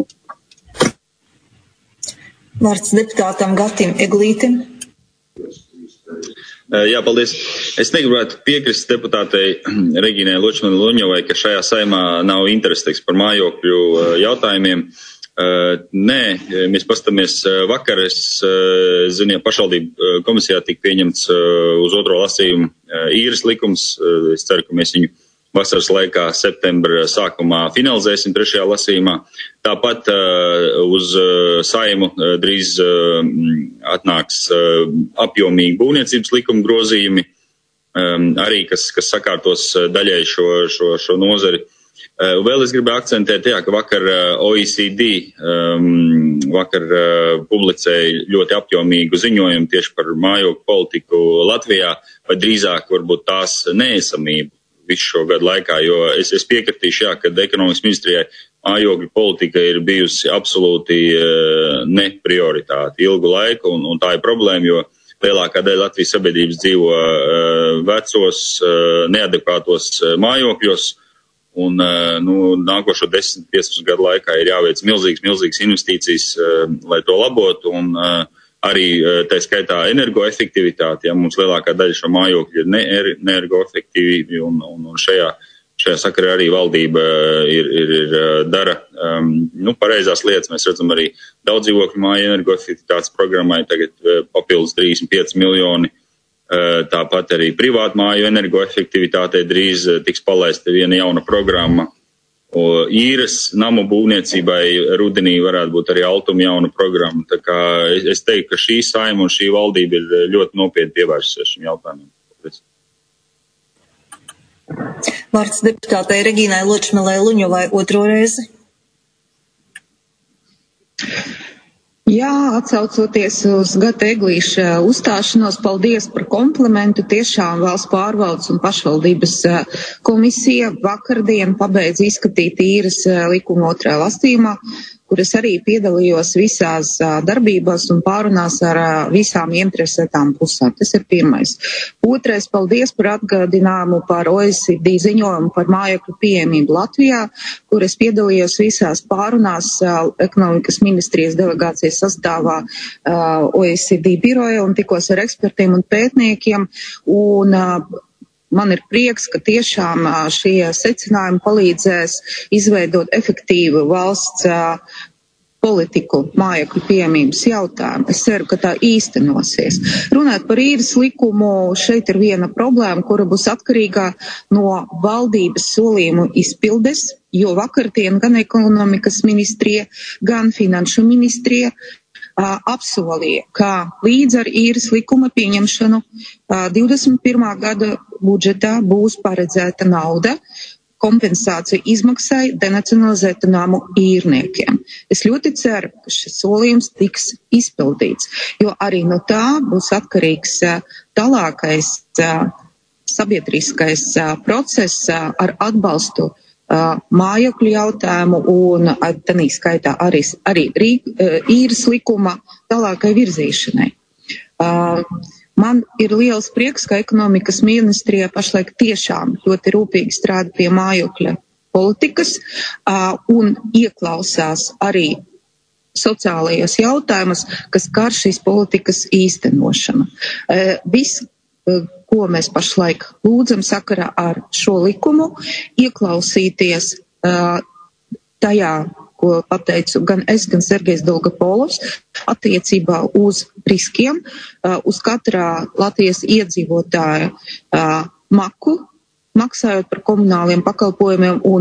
Vārds deputātam Gatim Eglītim. Jā, paldies. Es negribētu piekrist deputātei Regīnai Ločmanai Luņovai, ka šajā saimā nav interesi par mājokļu jautājumiem. Nē, mēs pastamies vakar, es zinu, pašvaldību komisijā tika pieņemts uz otro lasījumu īres likums. Es ceru, ka mēs viņu vasaras laikā septembra sākumā finalizēsim trešajā lasījumā. Tāpat uh, uz uh, Saimu uh, drīz uh, atnāks uh, apjomīgi būvniecības likuma grozījumi, um, arī kas, kas sakārtos uh, daļai šo, šo, šo nozari. Uh, vēl es gribēju akcentēt, jā, ka vakar uh, O E C D um, vakar uh, publicēja ļoti apjomīgu ziņojumu tieši par mājokļu politiku Latvijā, vai drīzāk varbūt tās neesamību visu šo gadu laikā, jo es, es piekritīšu, jā, ka ekonomikas ministrijai mājokļu politika ir bijusi absolūti uh, ne prioritāte ilgu laiku, un, un tā ir problēma, jo lielākā daļa Latvijas sabiedrības dzīvo uh, vecos, uh, neadekvātos uh, mājokļos, un uh, nu, nākošo desmit piecpadsmit gadu laikā ir jāveic milzīgas, milzīgas investīcijas, uh, lai to labotu, un uh, arī tā skaitā energoefektivitāte, ja mums lielākā daļa šo mājokļu ir neergoefektīvi, un, un, un šajā, šajā sakarā arī valdība ir, ir, ir dara um, nu, pareizās lietas. Mēs redzam arī daudz dzīvokļu māju energoefektivitātes programmai, tagad papildus trīsdesmit pieci miljoni. Tāpat arī privātu māju energoefektivitātei drīz tiks palaista viena jauna programma. O, īres namu būvniecībai rudenī varētu būt arī Altuma jauna programma. Tā kā es, es teiktu, ka šī saima un šī valdība ir ļoti nopietni pievērsusies šim jautājumam. Vārds deputātei Regīnai Ločmanai Luņovai otro reizi. Jā, atsaucoties uz Gata Eglīša uzstāšanos, paldies par komplimentu. Tiešām valsts pārvaldes un pašvaldības komisija vakardien pabeidz izskatīt īres likumu otrajā lasījumā, kur es arī piedalījos visās darbībās un pārunās ar visām interesētām pusēm. Tas ir pirmais. Otrais, paldies par atgādinājumu par O E C D ziņojumu par mājokļu pieejamību Latvijā, kur es piedalījos visās pārunās ekonomikas ministrijas delegācijas sastāvā O E C D biroja un tikos ar ekspertiem un pētniekiem. Un man ir prieks, ka tiešām šie secinājumi palīdzēs izveidot efektīvu valsts politiku mājokļu pieejamības jautājumu. Es ceru, ka tā īstenosies. Runāt par īres likumu, šeit ir viena problēma, kura būs atkarīgā no valdības solījumu izpildes, jo vakardien gan ekonomikas ministrija, gan finanšu ministrija uh, apsolīja, ka līdz ar īres likuma pieņemšanu uh, divdesmit pirmā gada budžetā būs paredzēta nauda kompensāciju izmaksai denacionalizētu namu īrniekiem. Es ļoti ceru, ka šis solījums tiks izpildīts, jo arī no tā būs atkarīgs uh, tālākais uh, sabiedriskais uh, process uh, ar atbalstu uh, mājokļu jautājumu un uh, tanī skaitā arī, arī rīk, uh, īres likuma tālākai virzīšanai. Uh, Man ir liels prieks, ka ekonomikas ministrija pašlaik tiešām ļoti rūpīgi strādā pie mājokļa politikas uh, un ieklausās arī sociālajos jautājumus, kas skar šīs politikas īstenošanu. Uh, viss, uh, ko mēs pašlaik lūdzam sakarā ar šo likumu, ieklausīties uh, tajā, ko pateicu gan es, gan Sergejs Dolgopolovs, attiecībā uz riskiem, uz katrā Latvijas iedzīvotāja maku, maksājot par komunāliem pakalpojumiem un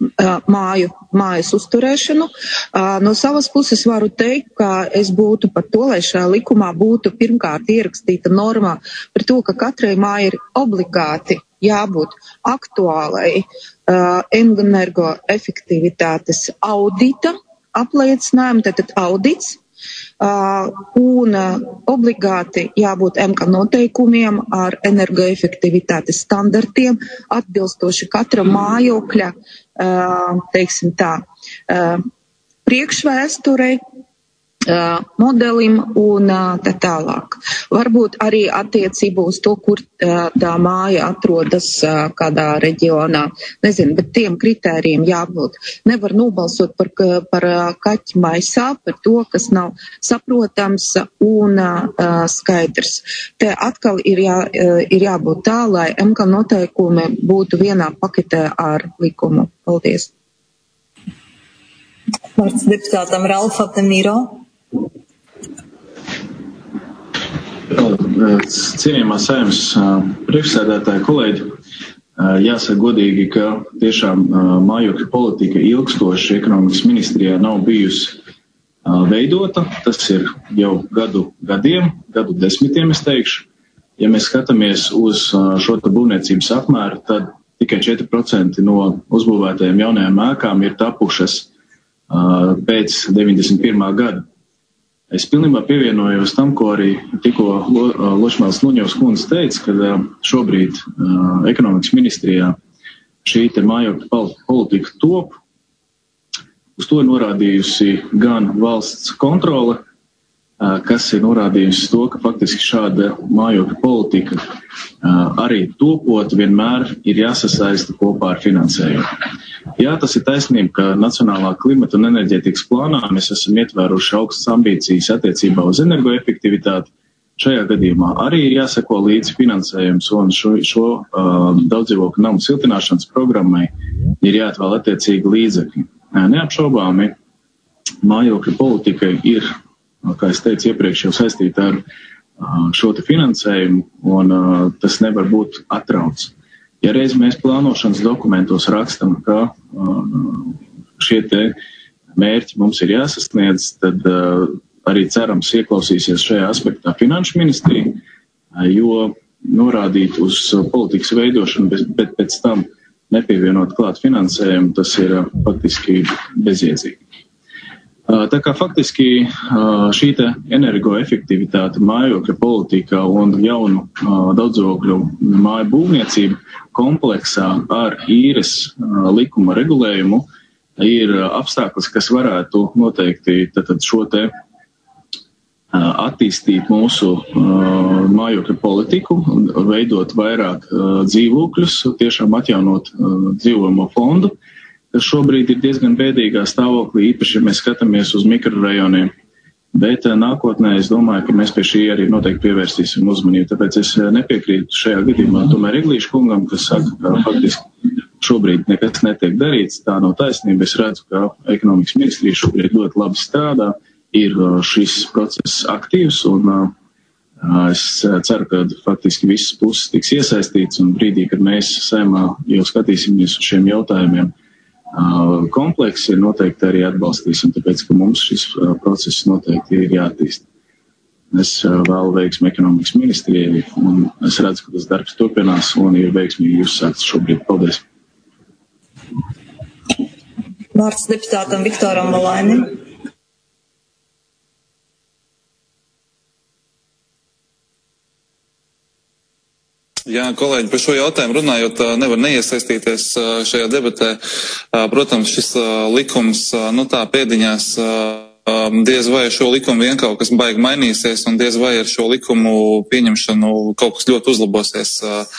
māju, mājas uzturēšanu. No savas puses varu teikt, ka es būtu par to, lai šajā likumā būtu pirmkārt ierakstīta normā par to, ka katrai mājai ir obligāti jābūt aktuālai uh, energoefektivitātes audita apliecinājumu, tātad audits, uh, un uh, obligāti jābūt M K noteikumiem ar energoefektivitātes standartiem, atbilstoši katra mājokļa, uh, teiksim tā, uh, priekšvēsturei, Uh, modelim un uh, tā tālāk. Varbūt arī attiecībā uz to, kur uh, tā māja atrodas uh, kādā reģionā. Nezinu, bet tiem kritērijiem jābūt. Nevar nobalsot par, par uh, kaķi maisā, par to, kas nav saprotams un uh, skaidrs. Te atkal ir, jā, uh, ir jābūt tā, lai M K noteikumi būtu vienā paketē ar likumu. Paldies. Vārds deputātam Ralfam Demīro. Cienījamā Saeimas priekšsēdētāja kolēģi, jāsaka godīgi, ka tiešām mājokļu politika ilgstoši ekonomikas ministrijā nav bijusi veidota. Tas ir jau gadu gadiem, gadu desmitiem, es teikšu. Ja mēs skatāmies uz šo būvniecības apmēru, tad tikai četri procenti no uzbūvētajām jaunajām ēkām ir tapušas pēc deviņdesmit pirmā gada. Es pilnībā pievienojos tam, ko arī tikko Ločmēls Luņevs kundze teica, ka šobrīd uh, ekonomikas ministrijā šī te mājokļu politika top. Uz to ir norādījusi gan valsts kontrole, uh, kas ir norādījusi to, ka faktiski šāda mājokļu politika uh, arī topot vienmēr ir jāsasaista kopā ar finansējumu. Jā, tas ir taisnība, ka Nacionālā klimata un enerģētikas plānā mēs esam ietvēruši augstas ambīcijas attiecībā uz energoefektivitāti. Šajā gadījumā arī ir jāseko līdzi finansējums un šo, šo uh, daudzdzīvokļu namu siltināšanas programmai ir jāatvēl attiecīgi līdzekļi. Neapšaubāmi mājokļu politika ir, kā es teicu iepriekš, jau saistīta ar uh, šo te finansējumu un uh, tas nevar būt atrauts. Ja reiz mēs plānošanas dokumentos rakstam, ka uh, šie te mērķi mums ir jāsasniedz, tad uh, arī cerams ieklausīsies šajā aspektā finanšu ministrija, uh, jo norādīt uz politikas veidošanu, bet, bet pēc tam nepievienot klāt finansējumu, tas ir uh, faktiski bezjēdzīgi. Uh, tā kā faktiski uh, šī te energoefektivitāte, mājokļa politika un jaunu uh, daudzdzīvokļu māju būvniecība kompleksā ar īres uh, likuma regulējumu ir uh, apstākļus, kas varētu noteikti tātad šo te uh, attīstīt mūsu uh, mājokļa politiku, veidot vairāk uh, dzīvokļus, tiešām atjaunot uh, dzīvojamo fondu, kas šobrīd ir diezgan bēdīgā stāvoklī, īpaši, ja mēs skatāmies uz mikrorajoniem. Bet nākotnē es domāju, ka mēs pie šī arī noteikti pievērstīsim uzmanību. Tāpēc es nepiekrītu šajā gadījumā tomēr Eglīša kungam, kas saka, ka faktiski šobrīd nekas netiek darīts, tā nav taisnība. Es redzu, ka ekonomikas ministrija šobrīd ļoti labi strādā, ir šis process aktīvs, un es ceru, ka faktiski visas puses tiks iesaistīts, un brīdī, kad mēs Saeimā jau skatīsimies uz šiem jautājumiem kompleksi, noteikti arī atbalstīsim, tāpēc, ka mums šis process noteikti ir jāattīst. Es vēlu veiksmi ekonomikas ministrijai, un es redzu, ka tas darbs turpinās, un ir veiksmīgi uzsākts šobrīd. Paldies! Vārds deputātam Viktoram Valainim. Jā, kolēģi, par šo jautājumu runājot, nevar neiesaistīties šajā debatē. Protams, šis likums, nu tā pēdiņās, diez vai šo likumu vien kaut kas baigi mainīsies, un diez vai ar šo likumu pieņemšanu kaut kas ļoti uzlabosies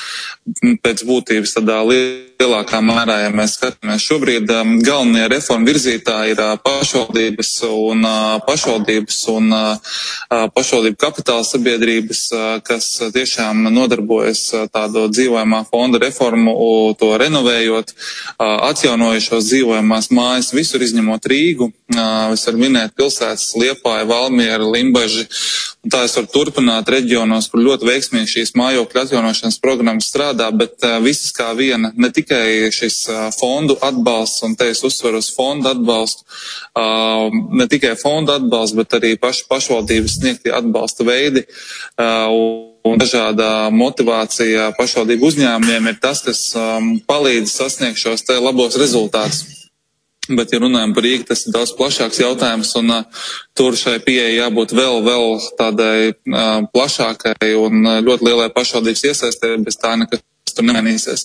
pēc būtības tādā lielākā mērā, ja mēs skatāmies. Šobrīd galvenie reformu virzītāji ir pašvaldības un pašvaldības un pašvaldību kapitāla sabiedrības, kas tiešām nodarbojas tādu dzīvojamā fonda reformu, to renovējot, atjaunojušos dzīvojamās mājas visur izņemot Rīgu. Es varu minēt pilsētas Liepāja, Valmiera, Limbaži, un tā es varu turpināt reģionos, kur ļoti veiksmīgi šīs mājokļu atjaunošanas programmas strādā, bet uh, visas kā viena, ne tikai šis uh, fondu atbalsts, un te es uzsveru uz fondu atbalstu, uh, ne tikai fondu atbalsts, bet arī paši pašvaldības sniegtie atbalsta veidi, uh, un dažāda motivācija pašvaldību uzņēmumiem ir tas, kas um, palīdz sasniegt šos te labos rezultātus. Bet, ja runājam par Rīgu, tas ir daudz plašāks jautājums, un uh, tur šai pieeja jābūt vēl, vēl tādai uh, plašākai un uh, ļoti lielai pašvaldības iesaistē, bez tā nekas tur nemainīsies.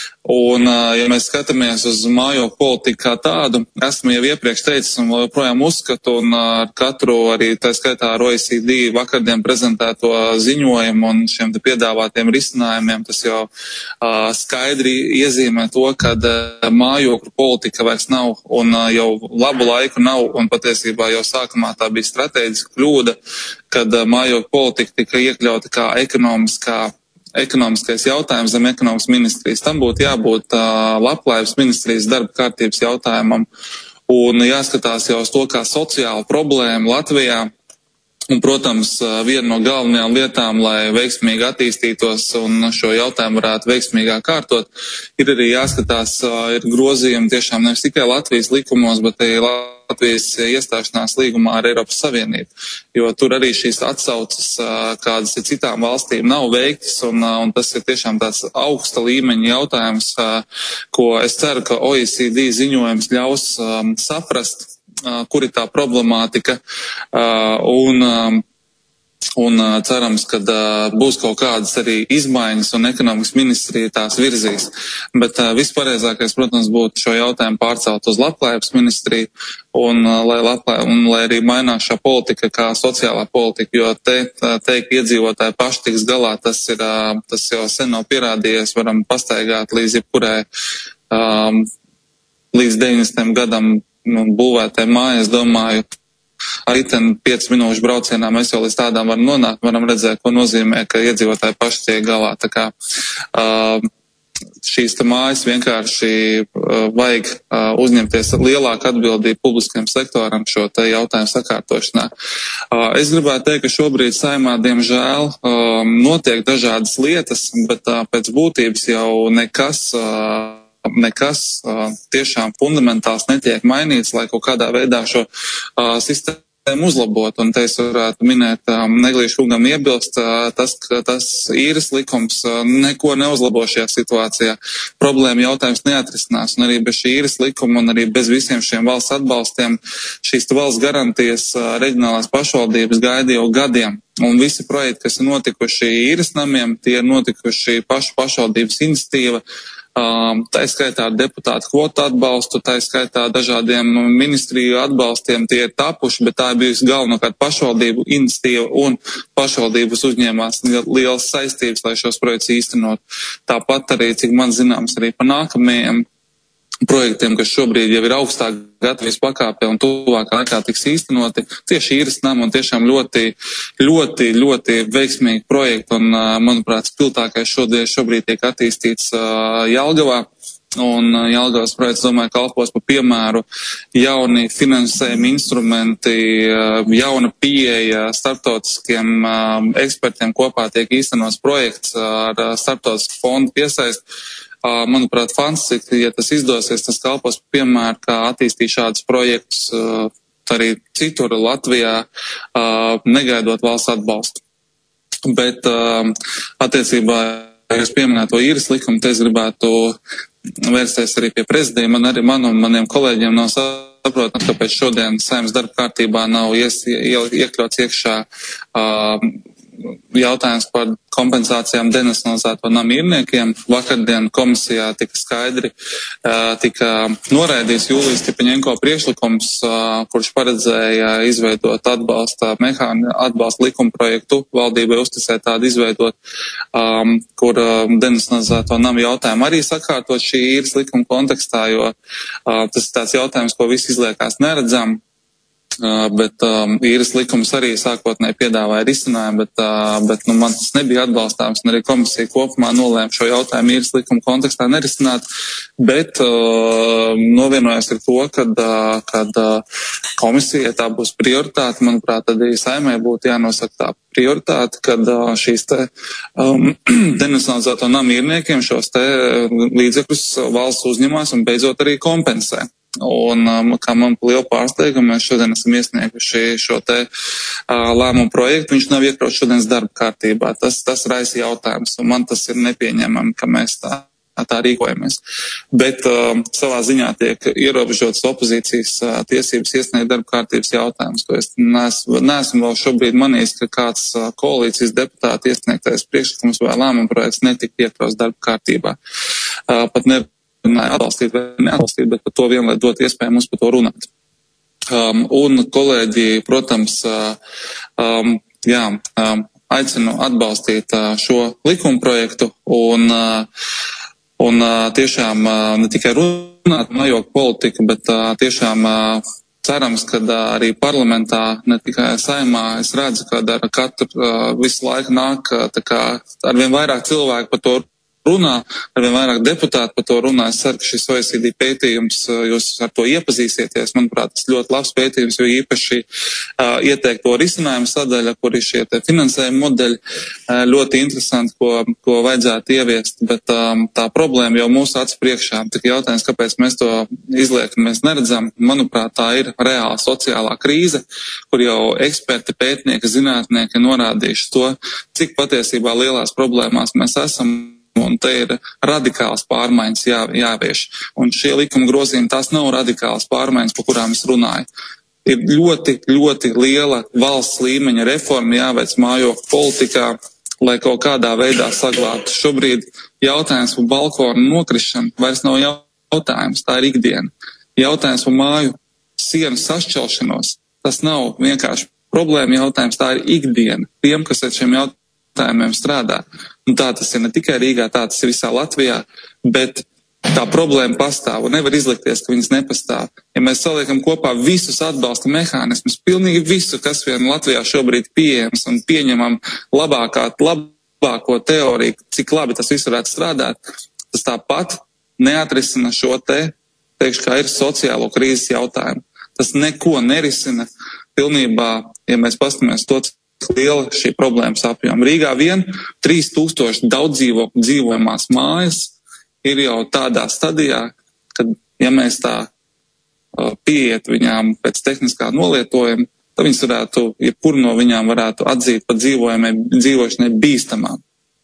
Un, uh, ja mēs skatāmies uz mājokļu politiku kā tādu, esmu jau iepriekš teicis un joprojām uzskatu, un uh, ar katru arī tā skaitā ar O E C D vakardien prezentēto ziņojumu un šiem te piedāvātiem risinājumiem, tas jau uh, skaidri iezīmē to, ka uh, mājokļu politika vairs nav un uh, jau labu laiku nav, un patiesībā jau sākumā tā bija strateģiska kļūda, kad uh, mājokļu politika tika iekļauta kā ekonomiskā ekonomiskais jautājums zem ekonomikas ministrijas. Tam būtu jābūt uh, labklājības ministrijas darba kārtības jautājumam un jāskatās jau uz to kā sociāla problēma Latvijā. Un, protams, viena no galvenajām lietām, lai veiksmīgi attīstītos un šo jautājumu varētu veiksmīgāk kārtot, ir arī jāskatās, ir grozījumi tiešām nevis tikai Latvijas likumos, bet arī Latvijas iestāšanās līgumā ar Eiropas Savienību. Jo tur arī šīs atsaucas, kādas ir citām valstīm, nav veiktas, un, un tas ir tiešām tāds augsta līmeņa jautājums, ko es ceru, ka O E C D ziņojums ļaus um, saprast, kur ir tā problemātika, un, un cerams, ka būs kaut kādas arī izmaiņas un ekonomikas ministrija tās virzīs. Bet vispareizākais, protams, būtu šo jautājumu pārcelt uz labklājības ministriju un lai, labklāj, un lai arī mainās šā politika kā sociālā politika, jo te teikt iedzīvotāji paši tiks galā, tas, ir, tas jau sen nav pierādījies, varam pastaigāt līdz jebkurai līdz deviņdesmitajam gadam nu, būvētai māja, es domāju, arī ten piecas minūšu braucienā mēs jau līdz tādām varam nonākt, varam redzēt, ko nozīmē, ka iedzīvotāji paši tiek galā. Tā kā uh, šīs te mājas vienkārši uh, vajag uh, uzņemties lielāku atbildību publiskajam sektoram šo te jautājumu sakārtošanā. Uh, es gribētu teikt, ka šobrīd Saeimā, diemžēl, uh, notiek dažādas lietas, bet uh, pēc būtības jau nekas uh, nekas uh, tiešām fundamentāls netiek mainīts, lai kaut kādā veidā šo uh, sistēmu uzlabot. Un te es varētu minēt, um, Neglīšu kungam iebilst, uh, tas, ka tas īres likums uh, neko neuzlabo šajā situācijā. Problēma jautājums neatrisinās, un arī bez šī īres likuma un arī bez visiem šiem valsts atbalstiem šīs valsts garantijas uh, reģionālās pašvaldības gaida jau gadiem. Un visi projekti, kas ir notikuši īres namiem, tie ir notikuši pašu pašvaldības iniciatīva, Um, tā skaitā deputātu kvotu atbalstu, tā skaitā dažādiem ministriju atbalstiem tie ir tapuši, bet tā ir bijusi galvenokārt pašvaldību iniciatīva un pašvaldības uzņēmās lielas saistības, lai šos projektus īstenot. Tāpat arī, cik man zināms, arī pa nākamajiem projektiem, kas šobrīd jau ir augstāk gatavības pakāpē un tuvākā laikā tiks īstenoti, tieši īres nama un tiešām ļoti, ļoti, ļoti veiksmīgi projekti un, manuprāt, spilgtākais šodien šobrīd tiek attīstīts uh, Jelgavā. Un Jelgavas projekts, domāju, kalpos par piemēru jauni finansējuma instrumenti, jauna pieeja starptautiskiem ekspertiem kopā tiek īstenots projekts ar starptautisku fondu piesaist. Manuprāt, fantastiski, ja tas izdosies, tas kalpos par piemēru, kā attīstīt šādus projektus arī citur Latvijā, negaidot valsts atbalstu. Bet attiecībā, ja jūs pieminētu to īres likumu, te es gribētu vērsties arī pie prezidija. Man arī man un maniem kolēģiem nav saprotams, kāpēc šodien Saeimas darba kārtībā nav ies, iekļauts iekšā uh, jautājums par kompensācijām denacionalizēto namu īrniekiem. Vakardien komisijā tika skaidri uh, tika noraidīts Jūlijas Tipaņenko priekšlikums, uh, kurš paredzēja izveidot atbalsta mehāni, atbalsta likuma projektu, valdībai uzticēt tādu izveidot, um, kur uh, denacionalizēto namu jautājumu arī sakārtot šī īres likuma kontekstā, jo uh, tas ir tāds jautājums, ko visi izliekās neredzam. Uh, bet um, īres likums arī sākotnēji piedāvāja risinājumu, bet, uh, bet nu, man tas nebija atbalstāms, un arī komisija kopumā nolēma šo jautājumu īres likuma kontekstā nerisināt, bet uh, novienojās ar to, kad, uh, kad uh, komisija tā būs prioritāte, manuprāt, tad arī Saeimai būtu jānosaka tā prioritāte, kad uh, šīs te um, denacionalizēto namu īrniekiem šos te līdzekļus valsts uzņemās un beidzot arī kompensē. Un, um, kā man pa lielu pārsteigumu, mēs šodien esam iesnieguši šo te uh, lēmumu projektu, viņš nav iekļauts šodienas darba kārtībā. Tas, tas raisa jautājums, un man tas ir nepieņemami, ka mēs tā, tā rīkojamies. Bet uh, savā ziņā tiek ierobežotas opozīcijas uh, tiesības iesniegt darba kārtības jautājumus, ko es neesmu, neesmu vēl šobrīd manījis, ka kāds uh, koalīcijas deputāti iesniegtais priekšlikums vai lēmumu projekts netika iekļauts darba kārtībā. Uh, pat ne atbalstīt vai neatbalstīt, bet par to vien, lai dot iespēju mums par to runāt. Um, un kolēģi, protams, uh, um, jā, um, aicinu atbalstīt uh, šo likuma projektu un, uh, un uh, tiešām uh, ne tikai runāt majoku politiku, bet uh, tiešām uh, cerams, ka uh, arī parlamentā, ne tikai Saeimā, es redzu, ka ar katru uh, visu laiku nāk uh, tā kā arvien vairāk cilvēku par to runā, arvien vairāk deputāti par to runā. Es ceru, ka šis O E C D pētījums, jūs ar to iepazīsieties. Manuprāt, tas ļoti labs pētījums, jo īpaši uh, ieteikto risinājumu sadaļa, kur ir šie te finansējuma modeļi, uh, ļoti interesanti, ko, ko vajadzētu ieviest. Bet um, tā problēma jau mūsu acu priekšā. Tik jautājums, kāpēc mēs to izliekam, mēs neredzam. Manuprāt, tā ir reāla sociālā krīze, kur jau eksperti, pētnieki, zinātnieki norādījuši to, cik patiesībā lielās problēmās mēs esam. Un te ir radikāls pārmaiņas jā, jāvieš. Un šie likuma grozījumi, tās nav radikāls pārmaiņas, par kurām es runāju. Ir ļoti, ļoti liela valsts līmeņa reforma jāveic mājokļu politikā, lai kaut kādā veidā saglābtu. Šobrīd jautājums par balkonu nokrišanu vairs nav jautājums, tā ir ikdiena. Jautājums par māju sienu sašķelšanos, tas nav vienkārši problēma jautājums, tā ir ikdiena. Tiem, kas ar šiem jautājumiem strādā. Un tā tas ir ne tikai Rīgā, tā tas ir visā Latvijā, bet tā problēma pastāv un nevar izlikties, ka viņas nepastāv. Ja mēs saliekam kopā visus atbalsta mehānismus, pilnīgi visu, kas vien Latvijā šobrīd pieejams un pieņemam labākā, labāko teoriju, cik labi tas viss varētu strādāt, tas tāpat neatrisina šo te, teikšu, kā ir sociālo krīzes jautājumu. Tas neko nerisina pilnībā, ja mēs paskatāmies to, liela šī problēmas apjoma. Rīgā vien trīs tūkstoši daudz dzīvo, dzīvojamās mājas ir jau tādā stadijā, kad, ja mēs tā uh, pieiet viņām pēc tehniskā nolietojuma, tad viņas varētu, ja kur no viņām varētu atzīt par dzīvošanai bīstamām.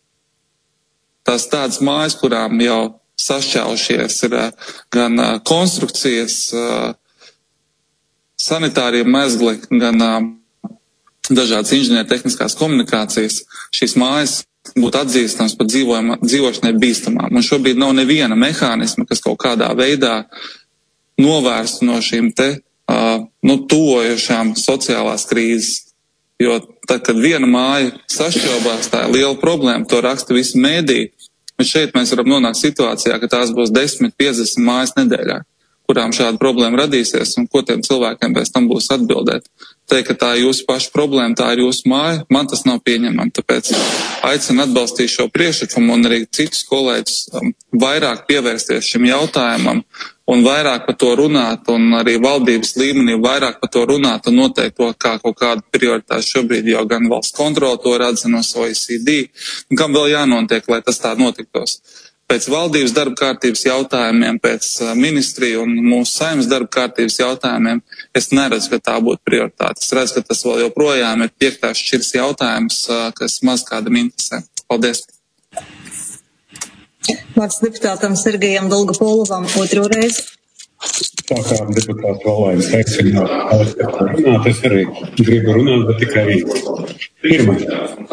Tās tādas mājas, kurām jau sašķaušies ir uh, gan uh, konstrukcijas, uh, sanitārie mezgli, gan uh, dažādas inženiertehniskās komunikācijas, šīs mājas būtu atzīstams par dzīvošanai bīstamām. Un šobrīd nav neviena mehānisma, kas kaut kādā veidā novērstu no šīm te uh, nu, tuvojošām sociālās krīzes. Jo tad, kad viena māja sašķelbās, tā ir liela problēma, to raksta visi mēdī. Un šeit mēs varam nonākt situācijā, ka tās būs desmit, piecdesmit mājas nedēļā, kurām šāda problēma radīsies un ko tiem cilvēkiem pēc tam būs atbildēt. Teikt, ka tā ir jūsu paša problēma, tā ir jūsu māja, man tas nav pieņemami. Tāpēc aicinu atbalstīt šo priekšlikumu un arī citus kolēģus um, vairāk pievērsties šim jautājumam un vairāk par to runāt, un arī valdības līmenī vairāk par to runāt un noteikt to kā kaut kādu prioritāti. Šobrīd jau gan valsts kontrole to redz no O E C D, un kam vēl jānotiek, lai tas tā notiktos. Pēc valdības darba kārtības jautājumiem, pēc ministriju un mūsu saimnes darba kārtības jautājumiem, es neredzu, ka tā būtu prioritāte. Es redzu, ka tas vēl joprojām ir piektās šķirs jautājums, kas maz kādam interesē. Paldies! Vārds deputātam Sergejam Dolgopolovam otro reizi. Tā kā deputāts Valainis aicināja runāt, es arī gribu runāt, bet tikai īsti. Pirmais,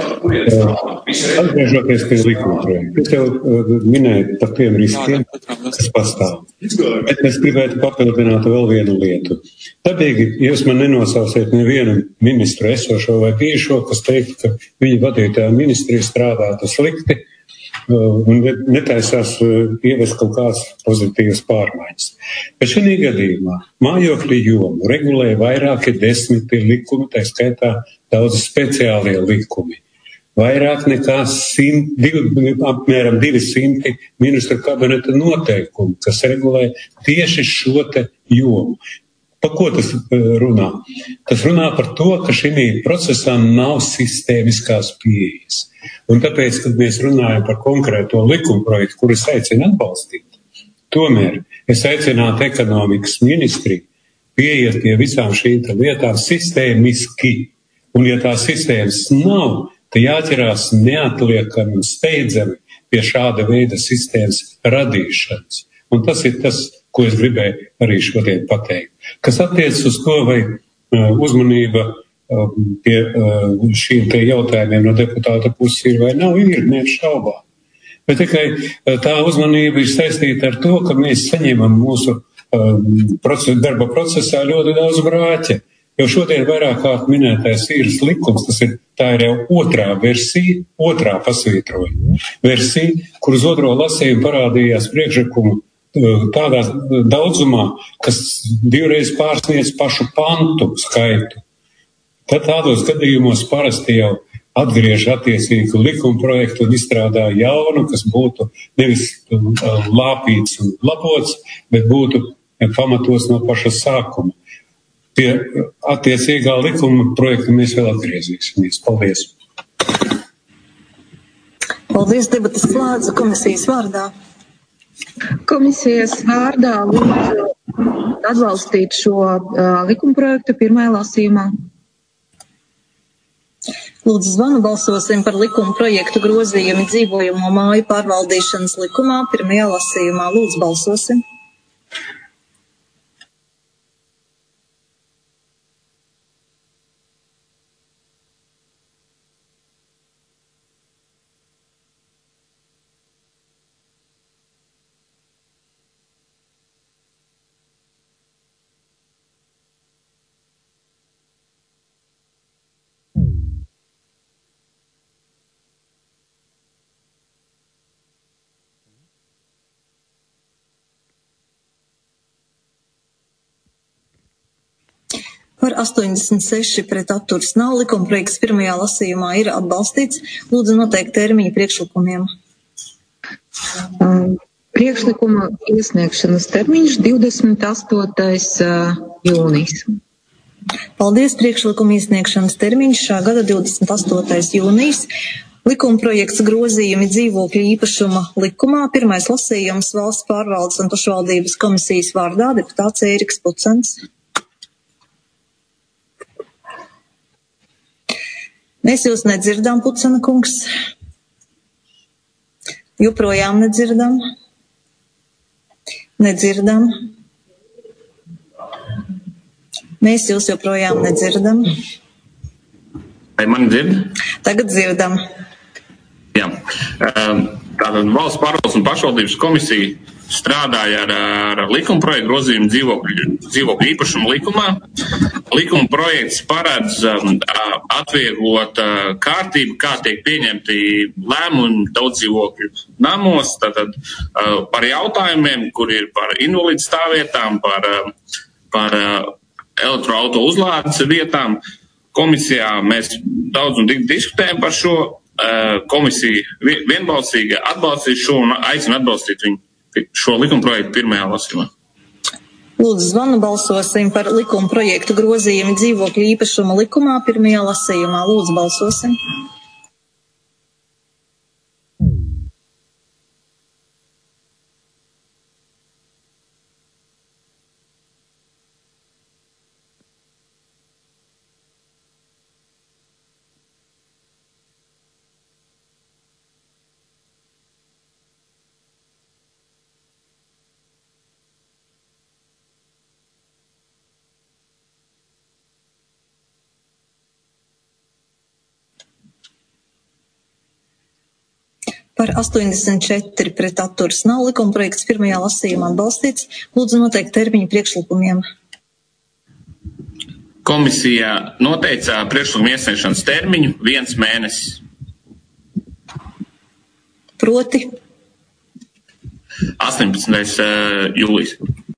atgriežoties pie likuma projekta, es jau minēju par tiem riskiem, kas pastāv. Bet es gribētu papildināt vēl vienu lietu. Dabīgi, ja jūs man nenosausiet nevienu ministru esošo vai bijušo, kas teiktu, ka viņa vadītā ministrija strādātu slikti, un netaisās ievest kaut kādas pozitīvas pārmaiņas. Bet šajā gadījumā mājokļu jomu regulē vairāki desmiti likumi, tā skaitā daudz speciālie likumi. Vairāk nekā simt, divi, apmēram divsimti ministru kabineta noteikumu, kas regulē tieši šo te jomu. Pa ko tas runā? Tas runā par to, ka šī procesā nav sistēmiskās pieejas. Un tāpēc, kad mēs runājam par konkrēto likumprojektu, kuru es aicinu atbalstīt, tomēr es aicinātu ekonomikas ministriju pieiet pie visām šīm lietām sistēmiski. Un ja tā sistēmas nav, tad jāķerās neatliekami un steidzami pie šāda veida sistēmas radīšanas. Un tas ir tas, ko es gribēju arī šodien pateikt. Kas attiecas uz to, vai uh, uzmanība uh, pie uh, šīm te jautājumiem no deputāta puses ir vai nav, ir neapšaubā. Bet tikai uh, tā uzmanība ir saistīta ar to, ka mēs saņemam mūsu uh, proces, darba procesā ļoti daudz brāķa. Jo šodien vairāk kā minētais īres likums, tas ir, tā ir jau otrā versija, otrā pasvītrojuma versija, kur uz otro lasījumu parādījās priekšlikumu tādā daudzumā, kas divreiz pārsniedz pašu pantu skaitu. Tad tādos gadījumos parasti jau atgriež attiecīgu likuma projektu un izstrādā jaunu, kas būtu nevis lāpīts un labots, bet būtu pamatos no paša sākuma. Pie attiecīgā likuma projekta mēs vēl atgriezīsimies. Paldies! Paldies, debatas slēdza komisijas vārdā. Komisijas vārdā lūdzu atbalstīt šo uh, likumprojektu pirmajā lasījumā. Lūdzu, zvanu balsosim par likuma projektu grozījumu dzīvojamo māju pārvaldīšanas likumā pirmajā lasījumā. Lūdzu, balsosim. Par astoņdesmit seši pret atturas nav. Likumprojekts pirmajā lasījumā ir atbalstīts. Lūdzu noteikt termiņu priekšlikumiem. Um, priekšlikuma iesniegšanas termiņš divdesmit astotais jūnijas. Paldies, priekšlikuma iesniegšanas termiņš šā gada divdesmit astotais jūnijas. Likumprojekts grozījumi dzīvokļu īpašuma likumā. Pirmais lasījums valsts pārvaldes un pašvaldības komisijas vārdā deputāts Ēriks Pucens. Mēs jūs nedzirdām, Pucena kungs. Joprojām nedzirdam. Nedzirdam. Mēs jūs joprojām nedzirdam. Vai mani dzird? Tagad dzirdam. Jā. Tātad valsts pārvaldes un pašvaldības komisija strādāja ar, ar likuma projektu grozījumu dzīvokļu, dzīvokļu īpašumu likumā. Likuma projekts paredz atvieglot kārtību, kā tiek pieņemti lēmumi daudz dzīvokļu namos, tātad par jautājumiem, kur ir par invalīdu stāvvietām, par, par elektroauto uzlādes vietām. Komisijā mēs daudz un diskutējam par šo. Komisija vienbalsīgi atbalstīs šo un aicina atbalstīt viņu šo likuma projektu pirmajā lasījumā. Lūdzu, zvanu balsosim par likuma projektu grozījumu dzīvokļu īpašuma likumā pirmajā lasījumā. Lūdzu, balsosim. Par astoņdesmit četri pret atturas nav, likuma projekts pirmajā lasījumā atbalstīts. Lūdzu noteikt termiņu priekšlikumiem. Komisija noteica priekšlikumu iesniegšanas termiņu viens mēnesis. Proti? astoņpadsmitais jūlijas.